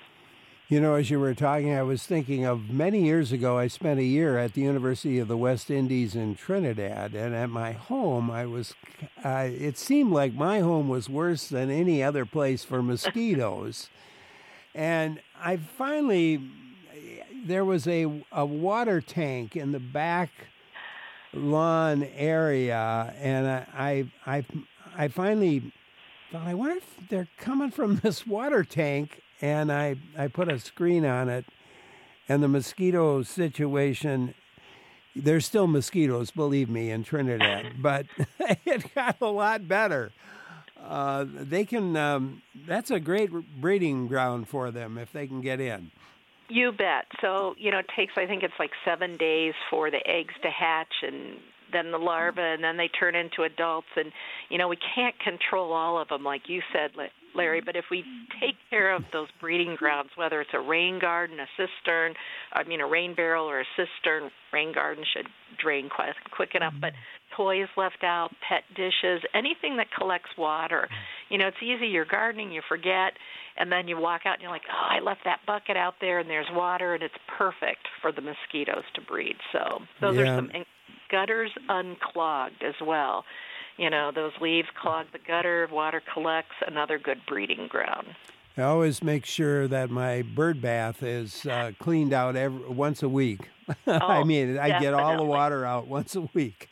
As you were talking, I was thinking of many years ago, I spent a year at the University of the West Indies in Trinidad, and at my home, it seemed like my home was worse than any other place for mosquitoes. And there was a water tank in the back lawn area, and I finally thought, I wonder if they're coming from this water tank. And I put a screen on it, and the mosquito situation, there's still mosquitoes, believe me, in Trinidad, but it got a lot better. That's a great breeding ground for them if they can get in. You bet. So, it takes, I think it's like 7 days for the eggs to hatch, and then the larvae, and then they turn into adults. And, we can't control all of them, like you said, Larry, but if we take care of those breeding grounds, whether it's a rain garden, a cistern, a rain barrel or a cistern, rain garden should drain quick enough, but toys left out, pet dishes, anything that collects water. It's easy. You're gardening, you forget, and then you walk out and you're like, oh, I left that bucket out there and there's water, and it's perfect for the mosquitoes to breed. So those are some gutters unclogged as well. Those leaves clog the gutter, water collects, another good breeding ground. I always make sure that my bird bath is cleaned out once a week. I get all the water out once a week.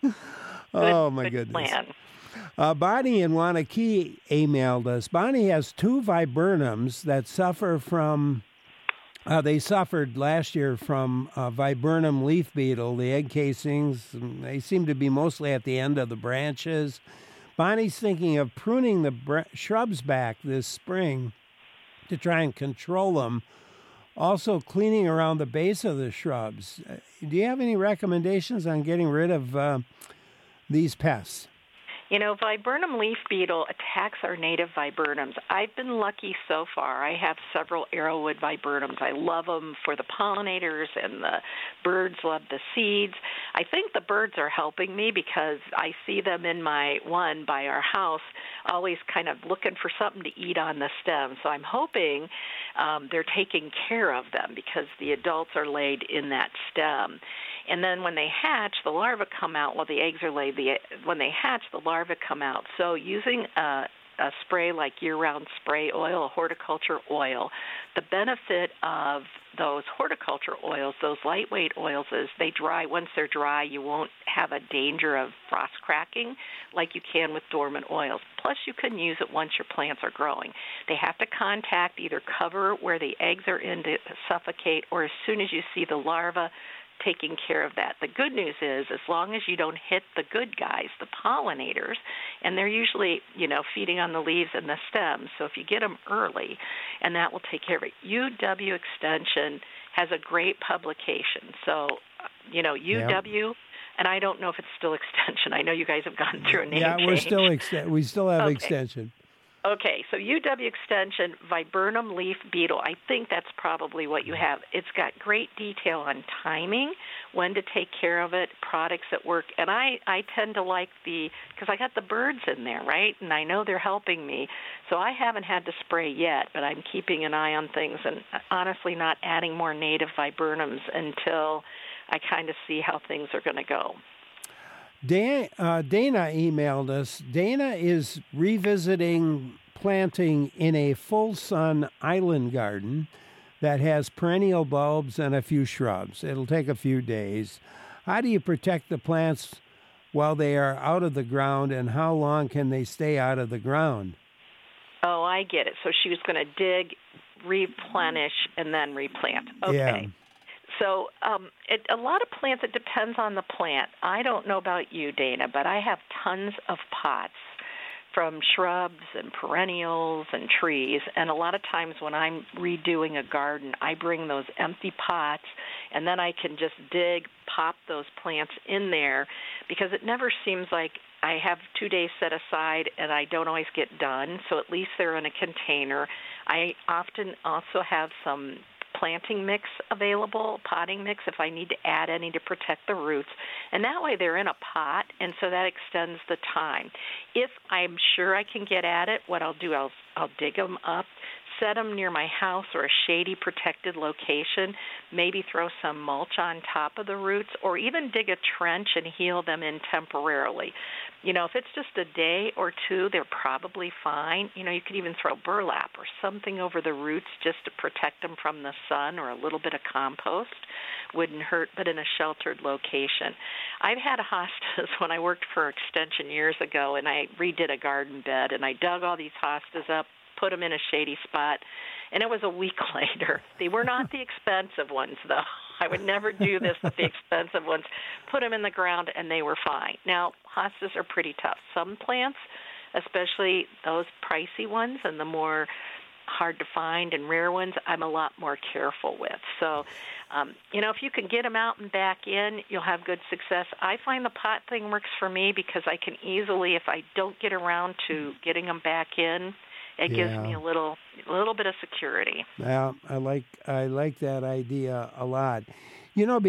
My goodness. Plan. Bonnie in Wanakee emailed us. Bonnie has 2 viburnums that suffer from, they suffered last year from viburnum leaf beetle, the egg casings. They seem to be mostly at the end of the branches. Bonnie's thinking of pruning the shrubs back this spring to try and control them. Also cleaning around the base of the shrubs. Do you have any recommendations on getting rid of these pests? Viburnum leaf beetle attacks our native viburnums. I've been lucky so far. I have several arrowwood viburnums. I love them for the pollinators, and the birds love the seeds. I think the birds are helping me because I see them in my one by our house, always kind of looking for something to eat on the stem. So I'm hoping they're taking care of them because the adults are laid in that stem. And then when they hatch, the larvae come out. Well, the eggs are laid. When they hatch, the larvae come out. So using a spray like year-round spray oil, a horticulture oil, the benefit of those horticulture oils, those lightweight oils, is they dry. Once they're dry, you won't have a danger of frost cracking like you can with dormant oils. Plus, you can use it once your plants are growing. They have to contact either cover where the eggs are in to suffocate, or as soon as you see the larva, taking care of that. The good news is, as long as you don't hit the good guys, the pollinators, and they're usually, feeding on the leaves and the stems, so if you get them early, and that will take care of it. UW Extension has a great publication. So, UW, and I don't know if it's still Extension. I know you guys have gone through a name change. We still have Extension. Okay, so UW Extension, viburnum leaf beetle, I think that's probably what you have. It's got great detail on timing, when to take care of it, products that work. And I tend to like because I got the birds in there, right? And I know they're helping me. So I haven't had to spray yet, but I'm keeping an eye on things and honestly not adding more native viburnums until I kind of see how things are going to go. Dana emailed us. Dana is revisiting planting in a full sun island garden that has perennial bulbs and a few shrubs. It'll take a few days. How do you protect the plants while they are out of the ground, and how long can they stay out of the ground? Oh, I get it. So she was going to dig, replenish, and then replant. Okay. Yeah. So a lot of plants, it depends on the plant. I don't know about you, Dana, but I have tons of pots from shrubs and perennials and trees. And a lot of times when I'm redoing a garden, I bring those empty pots, and then I can just dig, pop those plants in there, because it never seems like I have 2 days set aside and I don't always get done. So at least they're in a container. I often also have some planting mix available, potting mix, if I need to add any to protect the roots. And that way they're in a pot, and so that extends the time. If I'm sure I can get at it, what I'll do, I'll dig them up, set them near my house or a shady, protected location, maybe throw some mulch on top of the roots, or even dig a trench and heal them in temporarily. If it's just a day or two, they're probably fine. You could even throw burlap or something over the roots just to protect them from the sun, or a little bit of compost wouldn't hurt, but in a sheltered location. I've had a hostas when I worked for Extension years ago, and I redid a garden bed, and I dug all these hostas up, put them in a shady spot, and it was a week later. They were not the expensive ones, though. I would never do this with the expensive ones. Put them in the ground, and they were fine. Now, hostas are pretty tough. Some plants, especially those pricey ones and the more hard to find and rare ones, I'm a lot more careful with. So, if you can get them out and back in, you'll have good success. I find the pot thing works for me because I can easily, if I don't get around to getting them back in, it gives me a little bit of security. Well, I like that idea a lot. You know,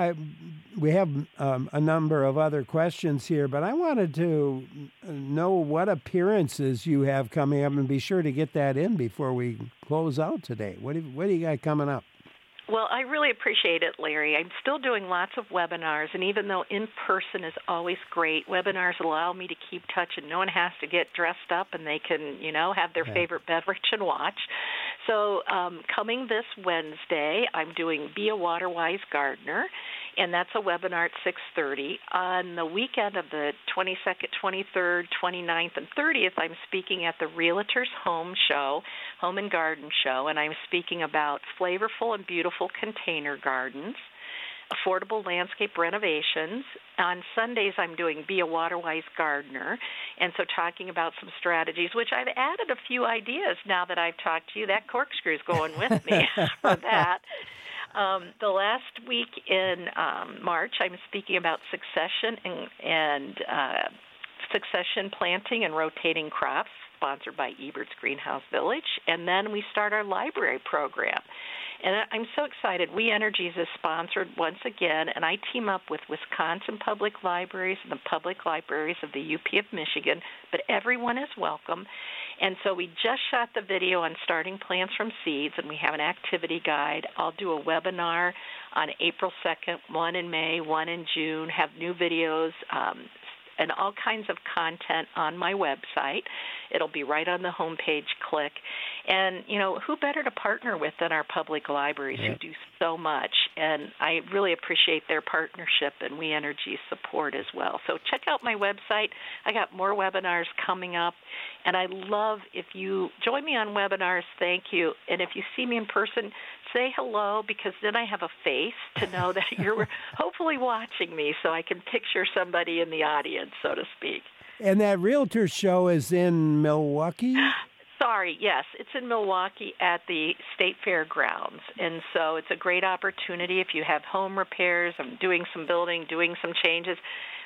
we have a number of other questions here, but I wanted to know what appearances you have coming up, and be sure to get that in before we close out today. What do you got coming up? Well, I really appreciate it, Larry. I'm still doing lots of webinars, and even though in-person is always great, webinars allow me to keep touch, and no one has to get dressed up, and they can, have their favorite beverage and watch. So coming this Wednesday, I'm doing Be a Water-Wise Gardener, and that's a webinar at 6:30. On the weekend of the 22nd, 23rd, 29th, and 30th, I'm speaking at the Realtors Home and Garden Show, and I'm speaking about flavorful and beautiful container gardens, affordable landscape renovations. On Sundays, I'm doing Be a Water-Wise Gardener, and so talking about some strategies, which I've added a few ideas now that I've talked to you. That corkscrew's going with me for that. The last week in March, I'm speaking about succession and succession planting and rotating crops, sponsored by Ebert's Greenhouse Village. And then we start our library program. And I'm so excited. We Energies is sponsored once again, and I team up with Wisconsin Public Libraries and the public libraries of the UP of Michigan, but everyone is welcome. And so we just shot the video on starting plants from seeds, and we have an activity guide. I'll do a webinar on April 2nd, one in May, one in June, have new videos, and all kinds of content on my website. It'll be right on the homepage. Click. And, who better to partner with than our public libraries who do so much? And I really appreciate their partnership and We Energy support as well. So check out my website. I got more webinars coming up. And I love if you join me on webinars, thank you. And if you see me in person, say hello, because then I have a face to know that you're hopefully watching me so I can picture somebody in the audience, so to speak. And that Realtor Show is in Milwaukee? Sorry, yes. It's in Milwaukee at the State Fairgrounds. And so it's a great opportunity if you have home repairs. I'm doing some building, doing some changes.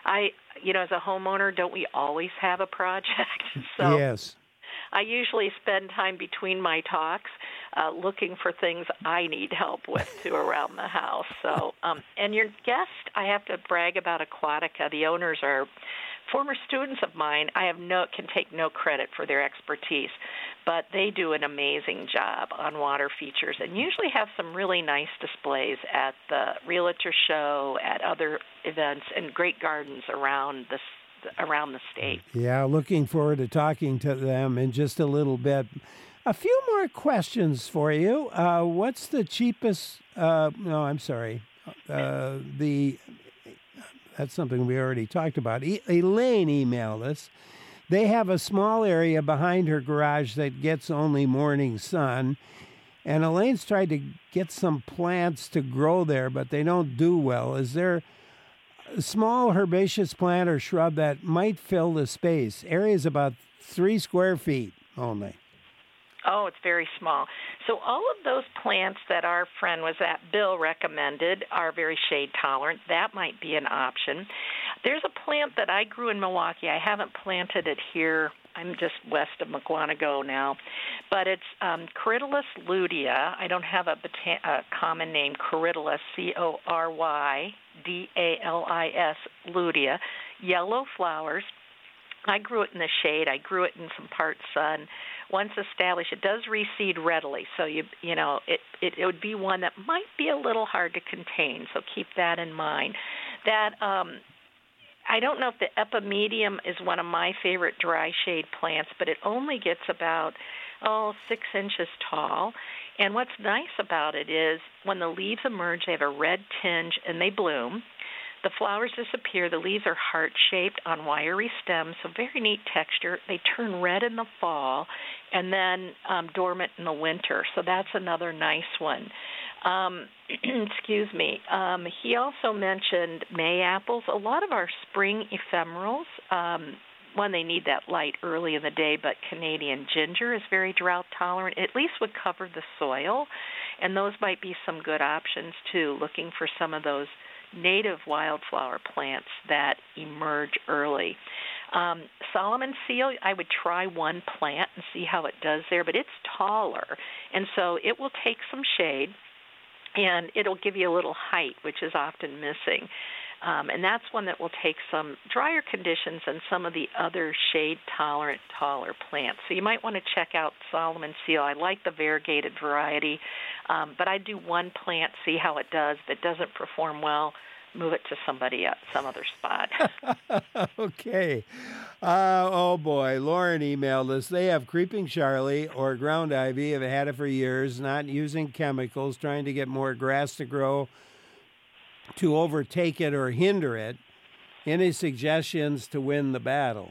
As a homeowner, don't we always have a project? So yes. I usually spend time between my talks looking for things I need help with, too, around the house. So, and your guest, I have to brag about Aquatica. The owners are former students of mine. I can take no credit for their expertise, but they do an amazing job on water features and usually have some really nice displays at the Realtor Show, at other events, and great gardens around the state. Yeah, looking forward to talking to them in just a little bit. A few more questions for you. What's the cheapest? That's something we already talked about. Elaine emailed us. They have a small area behind her garage that gets only morning sun, and Elaine's tried to get some plants to grow there, but they don't do well. Is there a small herbaceous plant or shrub that might fill the space? Area is about 3 square feet only. Oh, it's very small. So all of those plants that our friend Bill recommended are very shade tolerant. That might be an option. There's a plant that I grew in Milwaukee. I haven't planted it here. I'm just west of McGuanago now. But it's Corydalus lutea. I don't have a common name, Corydalus, Corydallis, lutea. Yellow flowers. I grew it in the shade. I grew it in some part sun. Once established, it does reseed readily, so it would be one that might be a little hard to contain. So keep that in mind. That I don't know if the epimedium is one of my favorite dry shade plants, but it only gets about 6 inches tall. And what's nice about it is when the leaves emerge, they have a red tinge and they bloom. The flowers disappear. The leaves are heart-shaped on wiry stems, so very neat texture. They turn red in the fall and then dormant in the winter, so that's another nice one. Excuse me. He also mentioned May apples. A lot of our spring ephemerals, they need that light early in the day, but Canadian ginger is very drought-tolerant. At least would cover the soil, and those might be some good options, too, looking for some of those native wildflower plants that emerge early. Solomon seal, I would try one plant and see how it does there, but it's taller, and so it will take some shade, and it'll give you a little height, which is often missing. And that's one that will take some drier conditions than some of the other shade-tolerant, taller plants. So you might want to check out Solomon seal. I like the variegated variety, but I do one plant, see how it does. If it doesn't perform well, move it to somebody else, some other spot. Okay. Oh, boy. Lauren emailed us. They have creeping Charlie or ground ivy, have had it for years, not using chemicals, trying to get more grass to grow to overtake it or hinder it. Any suggestions to win the battle?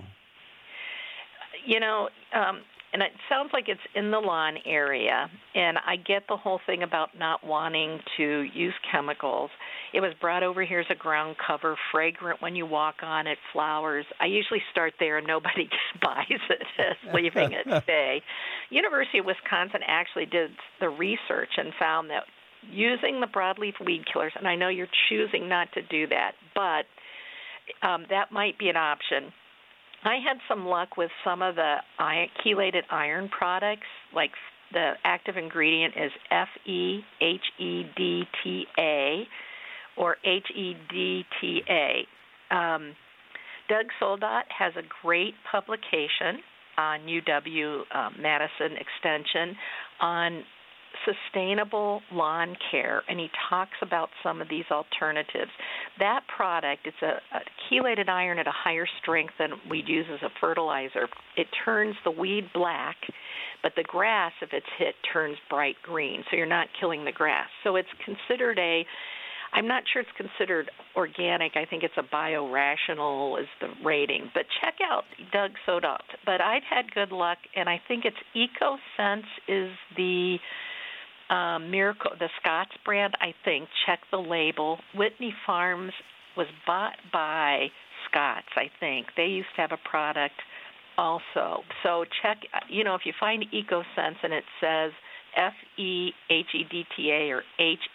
And it sounds like it's in the lawn area, and I get the whole thing about not wanting to use chemicals. It was brought over here as a ground cover, fragrant when you walk on it, flowers. I usually start there and nobody buys it, leaving it stay. University of Wisconsin actually did the research and found that using the broadleaf weed killers, and I know you're choosing not to do that, but that might be an option. I had some luck with some of the chelated iron products, like the active ingredient is FEHEDTA or HEDTA. Doug Soldat has a great publication on UW-Madison Extension on sustainable lawn care, and he talks about some of these alternatives. That product, it's a chelated iron at a higher strength than we'd use as a fertilizer. It turns the weed black, but the grass, if it's hit, turns bright green, so you're not killing the grass. So it's considered I'm not sure it's considered organic. I think it's a biorational is the rating. But check out Doug Soldat. But I've had good luck, and I think it's EcoSense is the Miracle, the Scott's brand, I think. Check the label. Whitney Farms was bought by Scott's, I think. They used to have a product also. So check, if you find EcoSense and it says FEHEDTA or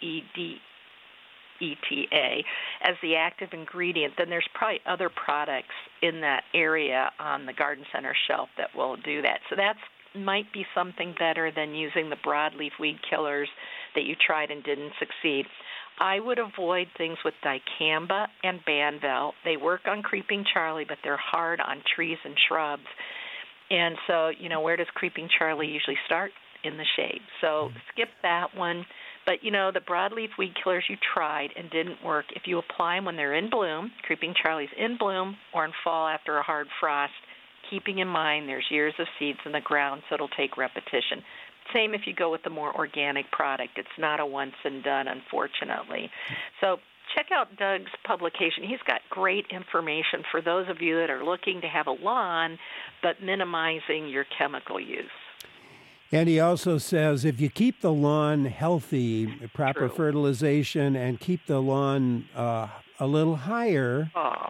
HEDETA as the active ingredient, then there's probably other products in that area on the garden center shelf that will do that. So that's might be something better than using the broadleaf weed killers that you tried and didn't succeed. I would avoid things with dicamba and Banvel. They work on creeping Charlie, but they're hard on trees and shrubs. And so, where does creeping Charlie usually start? In the shade. So skip that one. But, the broadleaf weed killers you tried and didn't work, if you apply them when they're in bloom, creeping Charlie's in bloom, or in fall after a hard frost, keeping in mind there's years of seeds in the ground, so it'll take repetition. Same if you go with the more organic product. It's not a once and done, unfortunately. So check out Doug's publication. He's got great information for those of you that are looking to have a lawn but minimizing your chemical use. And he also says if you keep the lawn healthy, proper fertilization, and keep the lawn a little higher,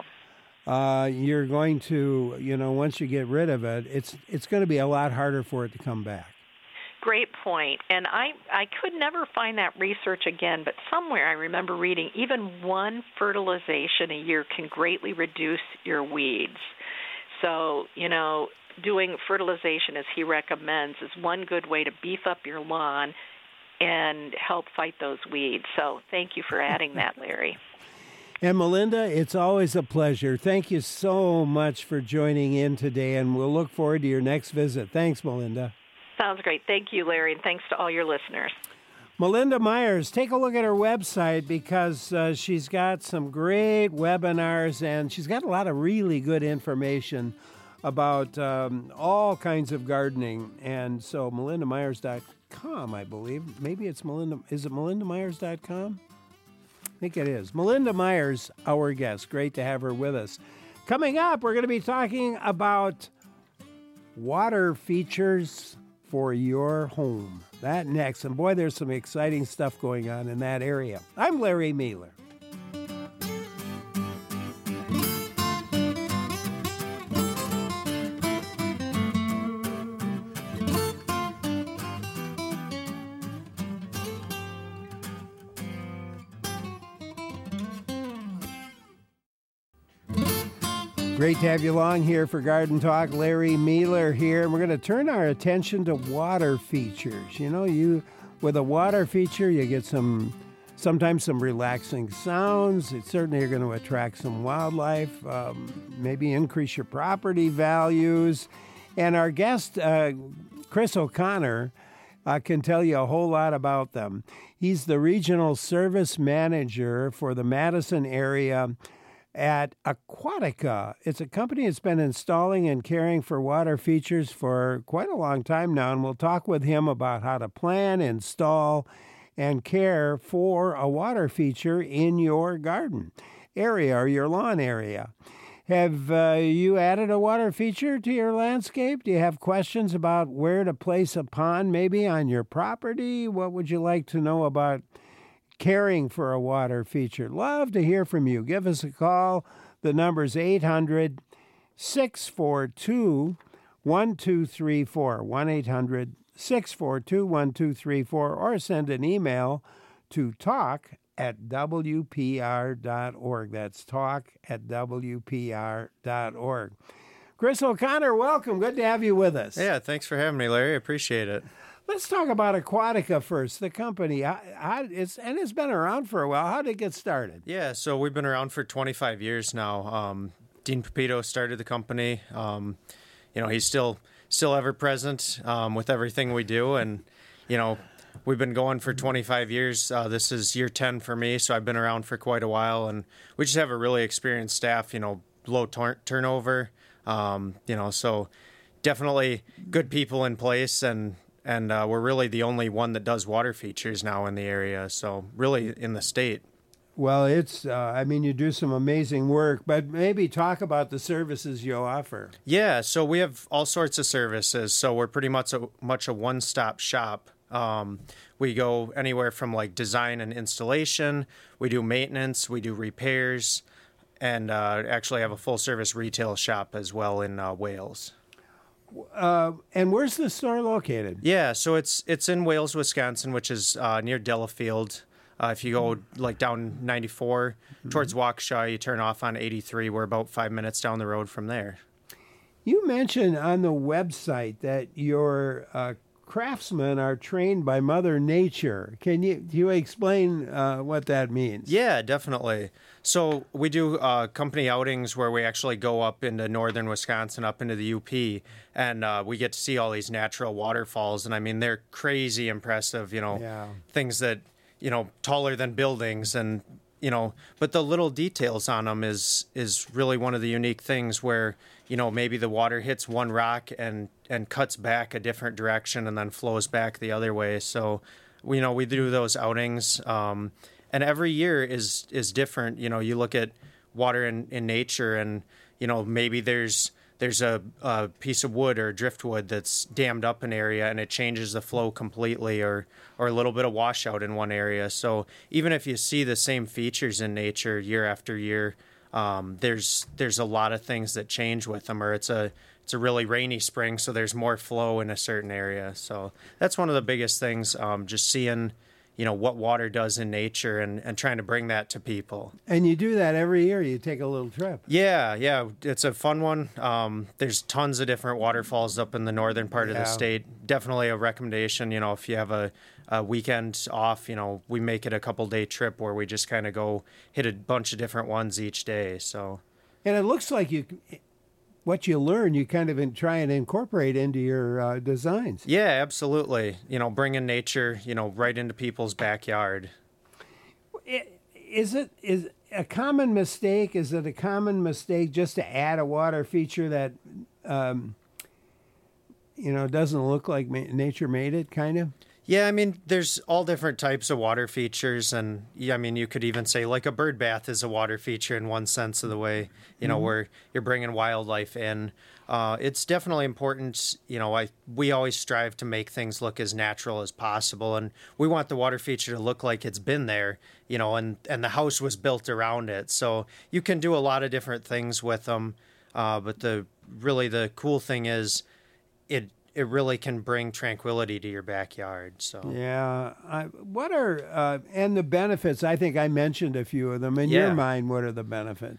you're going to, once you get rid of it, it's going to be a lot harder for it to come back. Great point. And I could never find that research again, but somewhere I remember reading even one fertilization a year can greatly reduce your weeds. So, doing fertilization as he recommends is one good way to beef up your lawn and help fight those weeds. So thank you for adding that, Larry. And Melinda, it's always a pleasure. Thank you so much for joining in today, and we'll look forward to your next visit. Thanks, Melinda. Sounds great. Thank you, Larry, and thanks to all your listeners. Melinda Myers, take a look at her website because she's got some great webinars, and she's got a lot of really good information about all kinds of gardening. And so melindamyers.com, I believe. Maybe it's is it melindamyers.com? I think it is. Melinda Myers, our guest. Great to have her with us. Coming up, we're going to be talking about water features for your home. That next. And boy, there's some exciting stuff going on in that area. I'm Larry Mueller. Great to have you along here for Garden Talk. Larry Mealer here. And we're going to turn our attention to water features. You know, with a water feature, you get sometimes some relaxing sounds. It certainly are going to attract some wildlife, maybe increase your property values. And our guest, Chris O'Connor, can tell you a whole lot about them. He's the regional service manager for the Madison area at Aquatica. It's a company that's been installing and caring for water features for quite a long time now, and we'll talk with him about how to plan, install, and care for a water feature in your garden area or your lawn area. Have you added a water feature to your landscape? Do you have questions about where to place a pond maybe on your property? What would you like to know about caring for a water feature? Love to hear from you. Give us a call. The number's 800-642-1234, 1-800-642-1234, or send an email to talk@wpr.org. That's talk@wpr.org. Chris O'Connor, welcome. Good to have you with us. Yeah, thanks for having me, Larry. I appreciate it. Let's talk about Aquatica first, the company. It's been around for a while. How did it get started? Yeah, so we've been around for 25 years now. Dean Pepito started the company. He's still ever present with everything we do. And, we've been going for 25 years. This is year 10 for me, so I've been around for quite a while. And we just have a really experienced staff, low turnover. So definitely good people in place. And we're really the only one that does water features now in the area, so really in the state. Well, it's, you do some amazing work, but maybe talk about the services you offer. Yeah, so we have all sorts of services, so we're pretty much a one-stop shop. We go anywhere from like design and installation, we do maintenance, we do repairs, and actually have a full-service retail shop as well in Wales. And where's the store located? Yeah, so it's in Wales, Wisconsin, which is near Delafield. If you go like down 94 towards Waukesha, you turn off on 83. We're about 5 minutes down the road from there. You mentioned on the website that your craftsmen are trained by Mother Nature. Can you explain what that means? Yeah, definitely. So we do company outings where we actually go up into northern Wisconsin, up into the UP, and we get to see all these natural waterfalls. And they're crazy impressive, things that, taller than buildings. And, but the little details on them is really one of the unique things where, maybe the water hits one rock and cuts back a different direction and then flows back the other way. So, we do those outings. And every year is different. You look at water in nature and, maybe there's a piece of wood or driftwood that's dammed up an area and it changes the flow completely or a little bit of washout in one area. So even if you see the same features in nature year after year, there's a lot of things that change with them, or it's a really rainy spring, so there's more flow in a certain area. So that's one of the biggest things, just seeing what water does in nature and trying to bring that to people. And you do that every year. You take a little trip. Yeah. It's a fun one. There's tons of different waterfalls up in the northern part of the state. Definitely a recommendation. If you have a weekend off, we make it a couple-day trip where we just kind of go hit a bunch of different ones each day. So, and it looks like what you learn, you kind of try and incorporate into your designs. Yeah, absolutely. Bringing nature, right into people's backyard. Is it a common mistake? Is it a common mistake just to add a water feature that, doesn't look like nature made it, kind of? Yeah, there's all different types of water features, and you could even say like a bird bath is a water feature in one sense of the way, where you're bringing wildlife in. It's definitely important. We always strive to make things look as natural as possible, and we want the water feature to look like it's been there, and the house was built around it. So you can do a lot of different things with them, but the cool thing is it really can bring tranquility to your backyard. So yeah, what are and the benefits? I think I mentioned a few of them. In your mind, what are the benefits?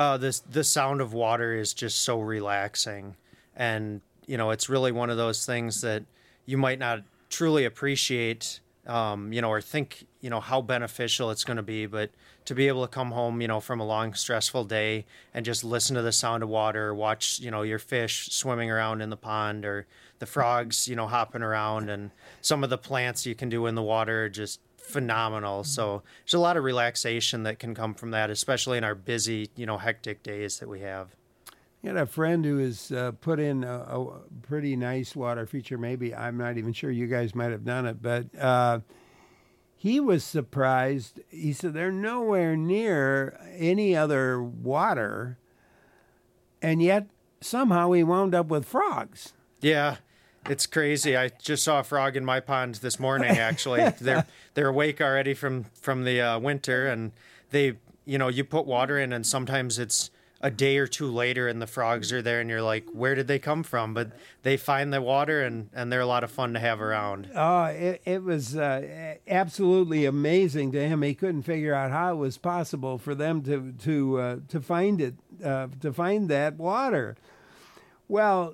The sound of water is just so relaxing, and it's really one of those things that you might not truly appreciate, or think how beneficial it's going to be, but to be able to come home from a long stressful day and just listen to the sound of water, or watch your fish swimming around in the pond, or the frogs hopping around, and some of the plants you can do in the water are just phenomenal. So there's a lot of relaxation that can come from that, especially in our busy, hectic days that we have. You had a friend who has put in a pretty nice water feature. Maybe, I'm not even sure, you guys might have done it, but he was surprised. He said they're nowhere near any other water, and yet somehow he wound up with frogs. Yeah. It's crazy. I just saw a frog in my pond this morning. Actually, they're awake already from the winter, and they, you put water in, and sometimes it's a day or two later, and the frogs are there, and you're like, where did they come from? But they find the water, and they're a lot of fun to have around. Oh, it was absolutely amazing to him. He couldn't figure out how it was possible for them to find it, to find that water. Well,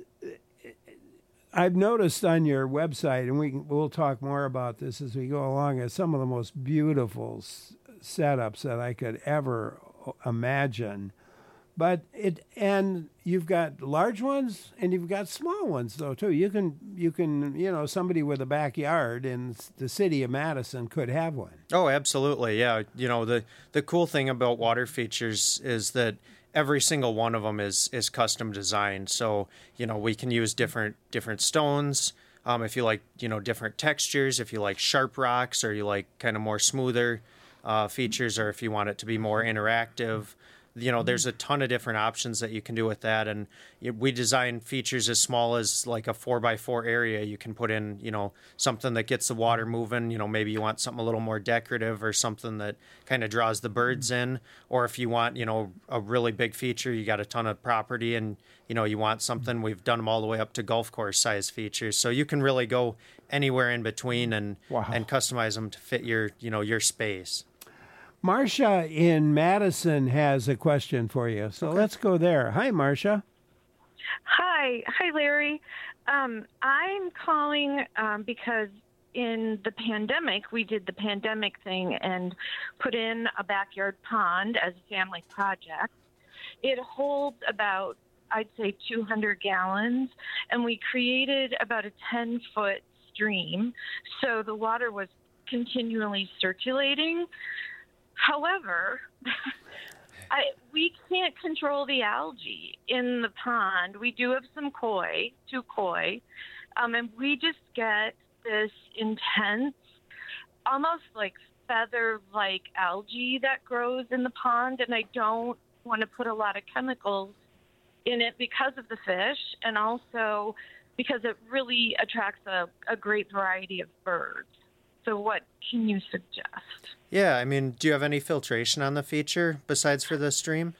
I've noticed on your website, and we'll talk more about this as we go along, is some of the most beautiful setups that I could ever imagine. And you've got large ones and you've got small ones though too. You can somebody with a backyard in the city of Madison could have one. Oh, absolutely, yeah. The cool thing about water features is that every single one of them is custom designed. So, we can use different stones. If you like, different textures, if you like sharp rocks, or you like kind of more smoother features, or if you want it to be more interactive. There's a ton of different options that you can do with that. And we design features as small as like a 4x4 area. You can put in, something that gets the water moving. Maybe you want something a little more decorative, or something that kind of draws the birds in. Or if you want, a really big feature, you got a ton of property, and, you want something, we've done them all the way up to golf course size features. So you can really go anywhere in between and customize them to fit your space. Marcia in Madison has a question for you, so let's go there. Hi, Marcia. Hi, Larry. I'm calling because in the pandemic, we did the pandemic thing and put in a backyard pond as a family project. It holds about, I'd say, 200 gallons, and we created about a 10-foot stream, so the water was continually circulating. However, we can't control the algae in the pond. We do have some koi, and we just get this intense, almost like feather-like algae that grows in the pond, and I don't want to put a lot of chemicals in it because of the fish, and also because it really attracts a great variety of birds. So what can you suggest? Yeah, do you have any filtration on the feature besides for the stream?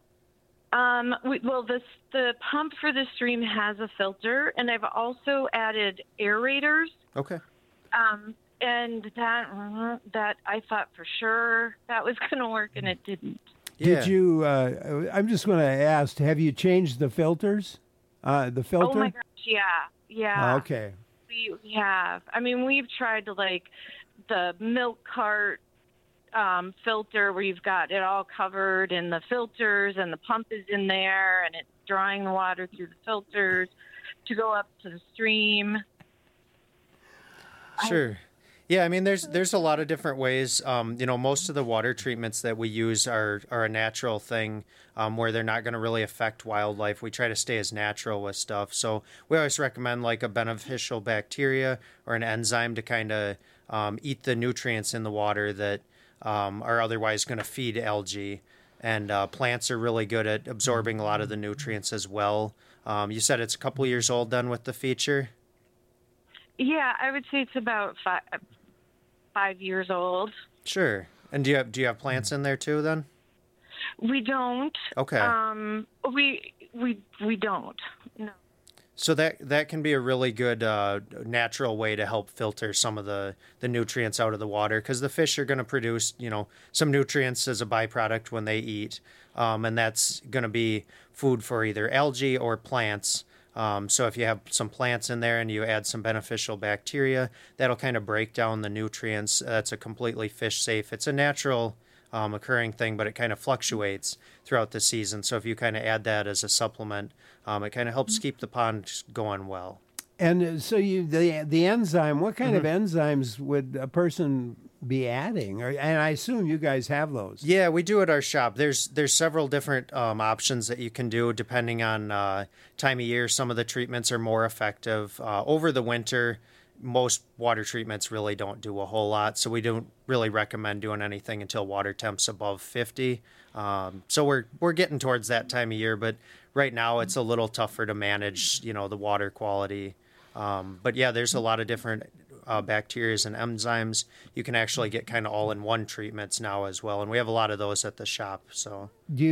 The pump for the stream has a filter, and I've also added aerators. Okay. And that I thought for sure that was going to work, and it didn't. Yeah. Did you? I'm just going to ask: have you changed the filters? The filter? Oh my gosh, yeah. Oh, okay. We have. We've tried the milk cart filter where you've got it all covered in the filters, and the pump is in there, and it's drawing the water through the filters to go up to the stream. Sure. Yeah, there's a lot of different ways. Most of the water treatments that we use are a natural thing, where they're not going to really affect wildlife. We try to stay as natural with stuff. So we always recommend like a beneficial bacteria or an enzyme to kind of eat the nutrients in the water that are otherwise going to feed algae. And plants are really good at absorbing a lot of the nutrients as well. You said it's a couple years old then with the feature? Yeah, I would say it's about 5 years old. Sure. And do you have plants in there too then? We don't. Okay. We don't. No. So that can be a really good natural way to help filter some of the nutrients out of the water, because the fish are going to produce, some nutrients as a byproduct when they eat, and that's going to be food for either algae or plants. So if you have some plants in there and you add some beneficial bacteria, that'll kind of break down the nutrients. That's a completely fish safe. It's a natural occurring thing, but it kind of fluctuates throughout the season. So if you kind of add that as a supplement, it kind of helps keep the pond going well. And so the enzyme, what kind of enzymes would a person be adding? And I assume you guys have those. Yeah, we do at our shop. There's several different options that you can do depending on time of year. Some of the treatments are more effective. Over the winter, most water treatments really don't do a whole lot, so we don't really recommend doing anything until water temp's above 50. So we're getting towards that time of year, but right now it's a little tougher to manage, the water quality. But yeah, there's a lot of different bacteria and enzymes. You can actually get kind of all-in-one treatments now as well, and we have a lot of those at the shop. So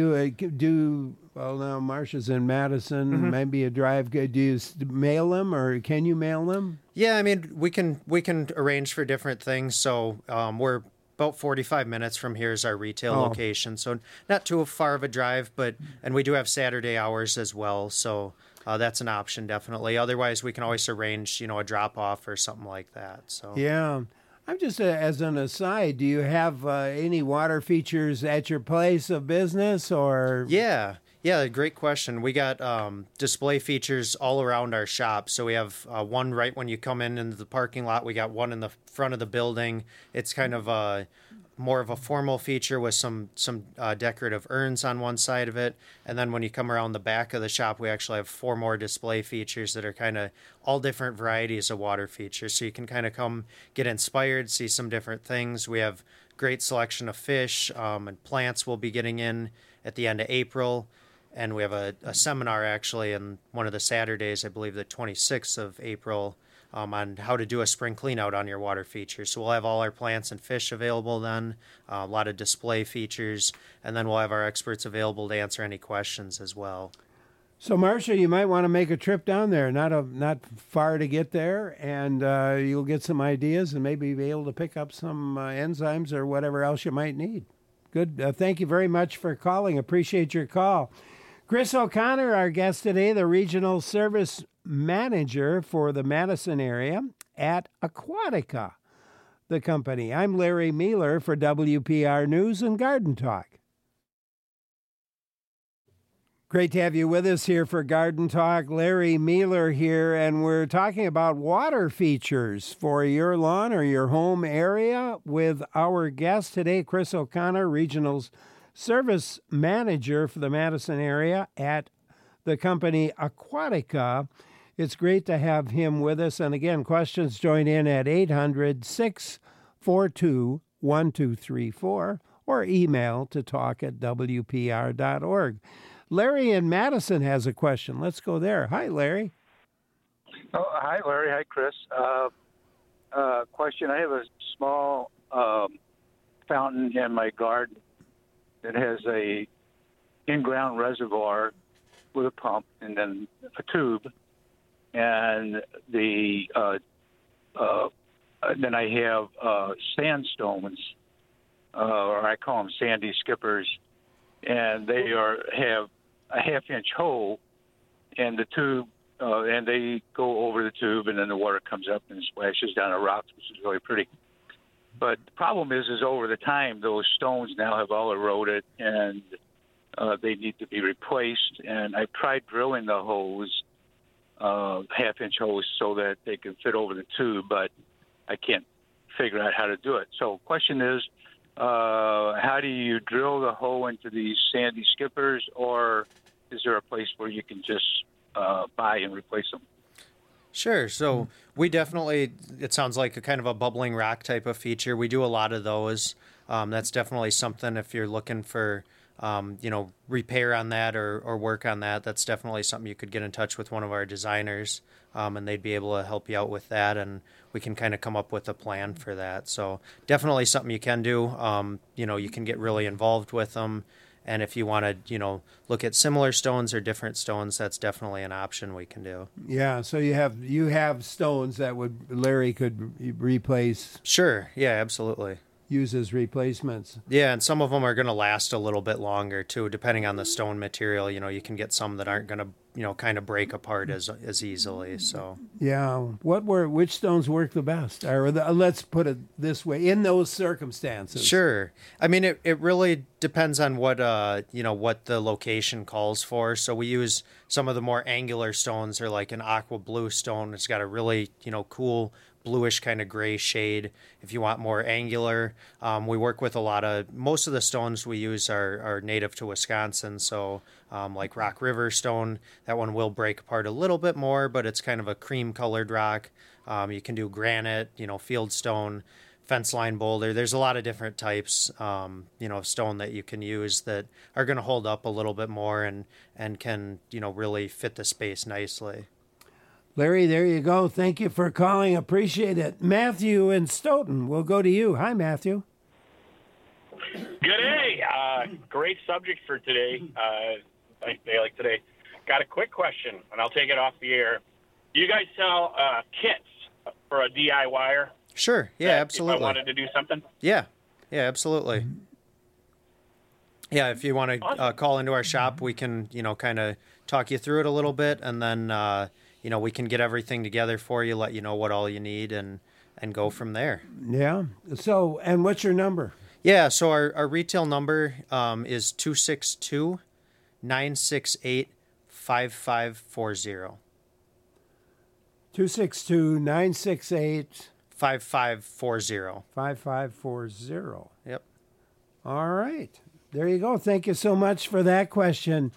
now Marcia's in Madison, maybe a drive. Do you mail them, or can you mail them? Yeah, I mean, we can arrange for different things. So we're about 45 minutes from here is our retail location, so not too far of a drive, and we do have Saturday hours as well, so that's an option, definitely. Otherwise, we can always arrange, a drop-off or something like that. So yeah. I'm just, as an aside, do you have any water features at your place of business, or? Yeah, great question. We got display features all around our shop. So we have one right when you come into the parking lot. We got one in the front of the building. It's kind of more of a formal feature with some decorative urns on one side of it. And then when you come around the back of the shop, we actually have 4 more display features that are kind of all different varieties of water features. So you can kind of come get inspired, see some different things. We have great selection of fish, and plants we'll be getting in at the end of April. And we have a seminar actually on one of the Saturdays, I believe the 26th of April, on how to do a spring clean out on your water features. So we'll have all our plants and fish available then, a lot of display features, and then we'll have our experts available to answer any questions as well. So, Marcia, you might want to make a trip down there, not far to get there, and you'll get some ideas and maybe be able to pick up some enzymes or whatever else you might need. Good. Thank you very much for calling. Appreciate your call. Chris O'Connor, our guest today, the Regional Service Manager for the Madison area at Aquatica, the company. I'm Larry Mealer for WPR News and Garden Talk. Great to have you with us here for Garden Talk. Larry Mealer here, and we're talking about water features for your lawn or your home area with our guest today, Chris O'Connor, Regional Service Manager for the Madison area at the company Aquatica. It's great to have him with us. And again, questions join in at 800-642-1234 or email to talk@wpr.org. Larry in Madison has a question. Let's go there. Hi, Larry. Oh, hi, Larry. Hi, Chris. Question. I have a small fountain in my garden that has a in-ground reservoir with a pump and then a tube, and then I have sandstones, or I call them sandy skippers, and they have a half-inch hole in the tube, and they go over the tube, and then the water comes up and splashes down the rocks, which is really pretty. But the problem is over the time, those stones now have all eroded, and they need to be replaced. And I've tried drilling the hose, half-inch hose, so that they can fit over the tube, but I can't figure out how to do it. So question is, how do you drill the hole into these sandy skippers, or is there a place where you can just buy and replace them? Sure. So we definitely, it sounds like a kind of a bubbling rock type of feature. We do a lot of those. That's definitely something if you're looking for, repair on that or work on that, that's definitely something you could get in touch with one of our designers, and they'd be able to help you out with that. And we can kind of come up with a plan for that. So definitely something you can do. You can get really involved with them And if you want to, look at similar stones or different stones, that's definitely an option we can do. Yeah, so you have stones that Larry could replace. Sure, yeah, absolutely. Use as replacements. Yeah, and some of them are going to last a little bit longer too, depending on the stone material. You can get some that aren't going to, kind of break apart as easily. So yeah, which stones work the best? Or let's put it this way: in those circumstances. Sure. I mean, it really depends on what what the location calls for. So we use some of the more angular stones, or like an aqua blue stone. It's got a really cool bluish kind of gray shade. If you want more angular, we work with most of the stones we use are native to Wisconsin. So like Rock River stone, that one will break apart a little bit more, but it's kind of a cream colored rock. You can do granite, field stone, fence line boulder. There's a lot of different types, of stone that you can use that are going to hold up a little bit more and can, really fit the space nicely. Larry, there you go. Thank you for calling. Appreciate it. Matthew in Stoughton, we'll go to you. Hi, Matthew. Good day. Great subject for today. Nice day like today. Got a quick question, and I'll take it off the air. Do you guys sell kits for a DIYer? Sure. Yeah, absolutely. If I wanted to do something? Yeah. Yeah, absolutely. Yeah, if you want to call into our shop, we can, kind of talk you through it a little bit, and then we can get everything together for you, let you know what all you need, and go from there. Yeah. So, and what's your number? Yeah, so our retail number is 262-968-5540. 262-968... 5540. 5540. Yep. All right. There you go. Thank you so much for that question.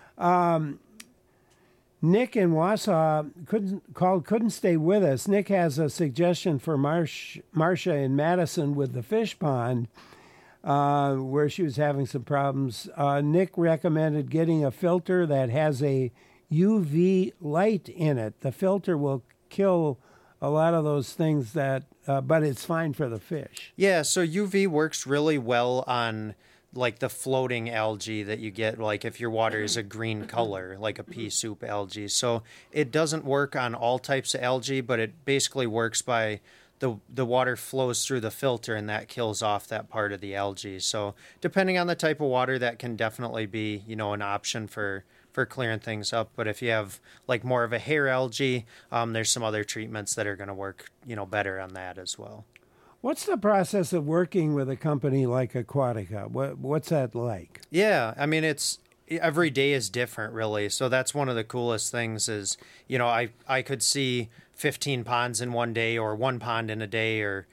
Nick in Wausau couldn't stay with us. Nick has a suggestion for Marcia in Madison with the fish pond, where she was having some problems. Nick recommended getting a filter that has a UV light in it. The filter will kill a lot of those things but it's fine for the fish. Yeah, so UV works really well on like the floating algae that you get, like if your water is a green color, like a pea soup algae. So it doesn't work on all types of algae, but it basically works by the water flows through the filter, and that kills off that part of the algae. So depending on the type of water, that can definitely be, an option for clearing things up. But if you have like more of a hair algae, there's some other treatments that are going to work, better on that as well. What's the process of working with a company like Aquatica? What's that like? Yeah, I mean, every day is different, really. So that's one of the coolest things is, I could see 15 ponds in one day, or one pond in a day, or,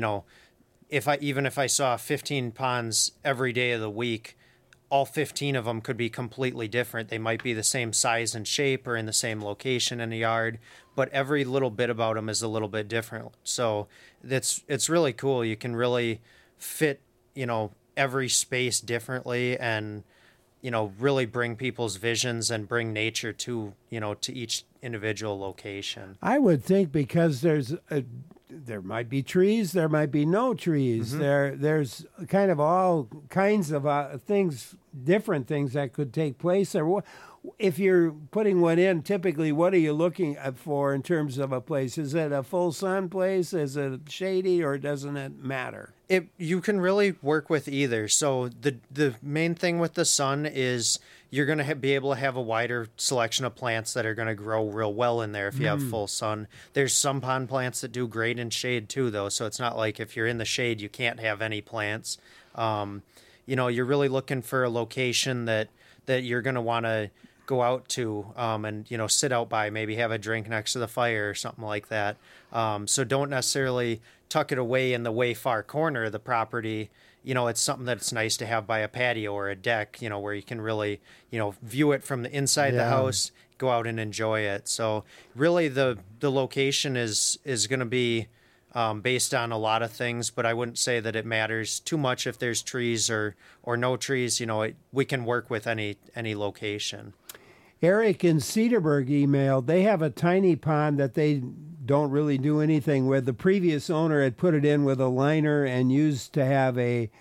if I saw 15 ponds every day of the week, all 15 of them could be completely different. They might be the same size and shape or in the same location in the yard, but every little bit about them is a little bit different. So it's really cool. You can really fit, every space differently, and, really bring people's visions and bring nature to each individual location. I would think because there might be trees, there might be no trees. Mm-hmm. There's kind of all kinds of things, different things that could take place there. If you're putting one in, typically, what are you looking for in terms of a place? Is it a full sun place? Is it shady, or doesn't it matter? You can really work with either. So the main thing with the sun is you're going to be able to have a wider selection of plants that are going to grow real well in there if you have full sun. There's some pond plants that do great in shade too, though. So it's not like if you're in the shade, you can't have any plants. You're really looking for a location that you're going to want to go out to and sit out by, maybe have a drink next to the fire or something like that. So don't necessarily tuck it away in the way far corner of the property. It's something that's nice to have by a patio or a deck, where you can really, view it from the inside the house, go out and enjoy it. So really the location is going to be based on a lot of things, but I wouldn't say that it matters too much if there's trees or no trees. We can work with any location. Eric in Cedarburg emailed, they have a tiny pond that they don't really do anything with. The previous owner had put it in with a liner and used to have a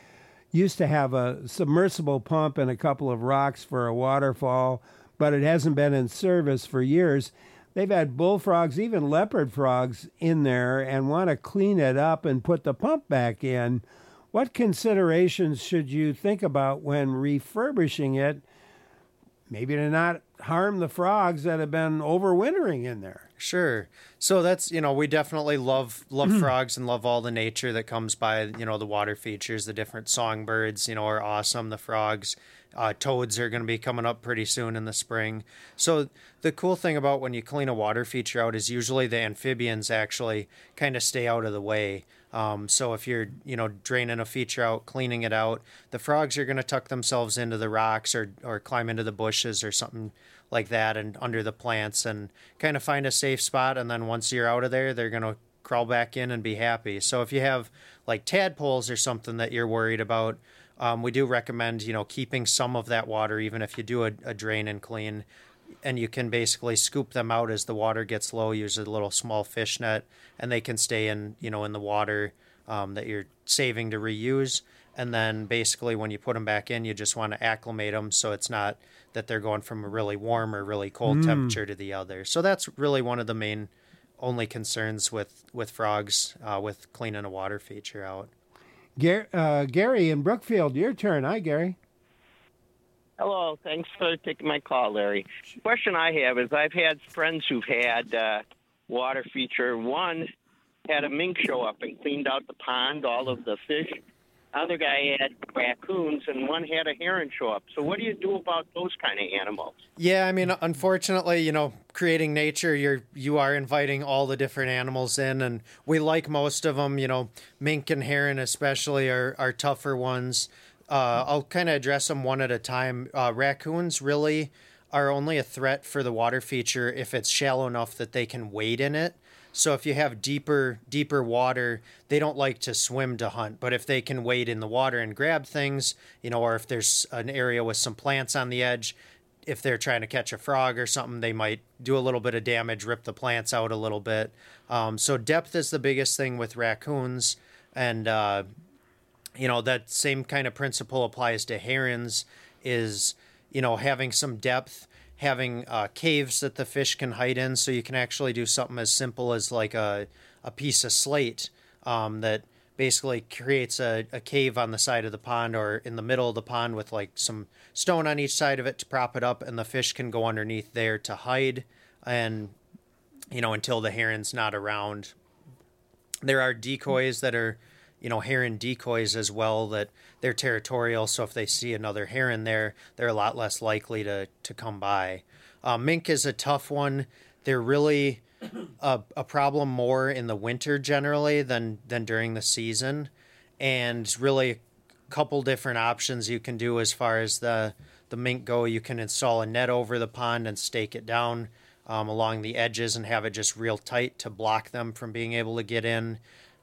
used to have a submersible pump and a couple of rocks for a waterfall, but it hasn't been in service for years. They've had bullfrogs, even leopard frogs in there, and want to clean it up and put the pump back in. What considerations should you think about when refurbishing it, maybe to not harm the frogs that have been overwintering in there? Sure. So that's, we definitely love frogs and love all the nature that comes by, the water features. The different songbirds, are awesome. The frogs, toads are going to be coming up pretty soon in the spring. So the cool thing about when you clean a water feature out is usually the amphibians actually kind of stay out of the way. So if you're, draining a feature out, cleaning it out, the frogs are going to tuck themselves into the rocks or climb into the bushes or something like that and under the plants and kind of find a safe spot. And then once you're out of there, they're going to crawl back in and be happy. So if you have like tadpoles or something that you're worried about, we do recommend, keeping some of that water, even if you do a drain and clean, and you can basically scoop them out as the water gets low, use a little small fish net, and they can stay in, in the water that you're saving to reuse. And then basically when you put them back in, you just want to acclimate them so it's not that they're going from a really warm or really cold temperature to the other. So that's really one of the main only concerns with frogs with cleaning a water feature out. Gary in Brookfield, your turn. Hi, Gary. Hello. Thanks for taking my call, Larry. Question I have is I've had friends who've had water feature. One had a mink show up and cleaned out the pond, all of the fish. Other guy had raccoons, and one had a heron show up. So what do you do about those kind of animals? Yeah, I mean, unfortunately, creating nature, you are inviting all the different animals in, and we like most of them. Mink and heron especially are tougher ones. I'll kind of address them one at a time. Raccoons really are only a threat for the water feature if it's shallow enough that they can wade in it. So if you have deeper water, they don't like to swim to hunt. But if they can wade in the water and grab things, or if there's an area with some plants on the edge, if they're trying to catch a frog or something, they might do a little bit of damage, rip the plants out a little bit. So depth is the biggest thing with raccoons. And, that same kind of principle applies to herons is, having some depth, having caves that the fish can hide in, so you can actually do something as simple as like a piece of slate that basically creates a cave on the side of the pond or in the middle of the pond with like some stone on each side of it to prop it up, and the fish can go underneath there to hide and, until the heron's not around. There are decoys that are, heron decoys as well, that they're territorial. So if they see another heron there, they're a lot less likely to come by. Mink is a tough one. They're really a problem more in the winter generally than during the season. And really a couple different options you can do as far as the mink go. You can install a net over the pond and stake it down along the edges and have it just real tight to block them from being able to get in.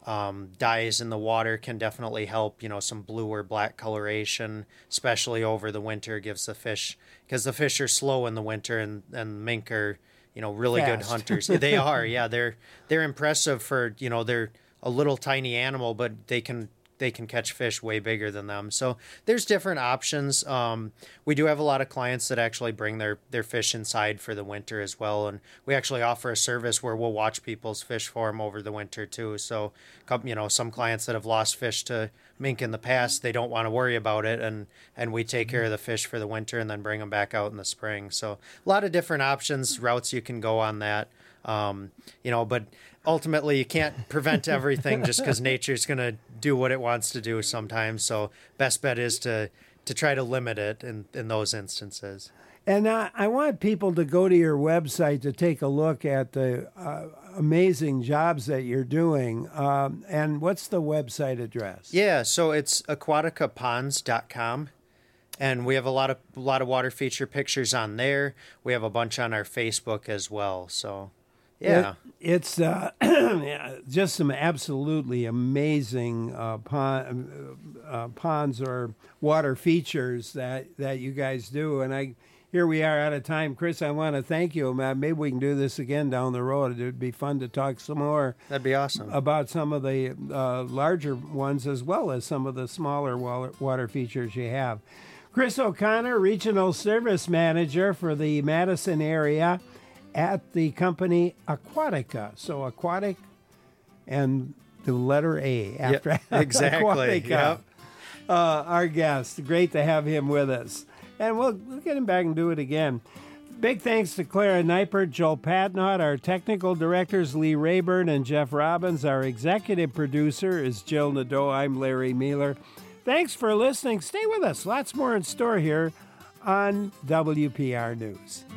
Dyes in the water can definitely help, some blue or black coloration, especially over the winter, gives the fish, because the fish are slow in the winter and mink are, really fast. Good hunters. They are. Yeah. They're impressive for, they're a little tiny animal, but they can catch fish way bigger than them. So there's different options. We do have a lot of clients that actually bring their fish inside for the winter as well. And we actually offer a service where we'll watch people's fish for them over the winter too. So, some clients that have lost fish to mink in the past, they don't want to worry about it. And we take care of the fish for the winter and then bring them back out in the spring. So a lot of different options, routes you can go on that. But ultimately you can't prevent everything just because nature's going to do what it wants to do sometimes. So best bet is to try to limit it in those instances. And I want people to go to your website to take a look at the amazing jobs that you're doing. And what's the website address? Yeah, so it's aquaticaponds.com. And we have a lot of water feature pictures on there. We have a bunch on our Facebook as well. So, yeah. It's just some absolutely amazing ponds or water features that you guys do. And here we are out of time. Chris, I want to thank you. Maybe we can do this again down the road. It would be fun to talk some more. That'd be awesome. About some of the larger ones as well as some of the smaller water features you have. Chris O'Connor, Regional Service Manager for the Madison area at the company Aquatica. So Aquatic and the letter A after exactly. Aquatica. Yep. Our guest. Great to have him with us. And we'll get him back and do it again. Big thanks to Clara Neipert, Joel Patnott, our technical directors, Lee Rayburn and Jeff Robbins. Our executive producer is Jill Nadeau. I'm Larry Mueller. Thanks for listening. Stay with us. Lots more in store here on WPR News.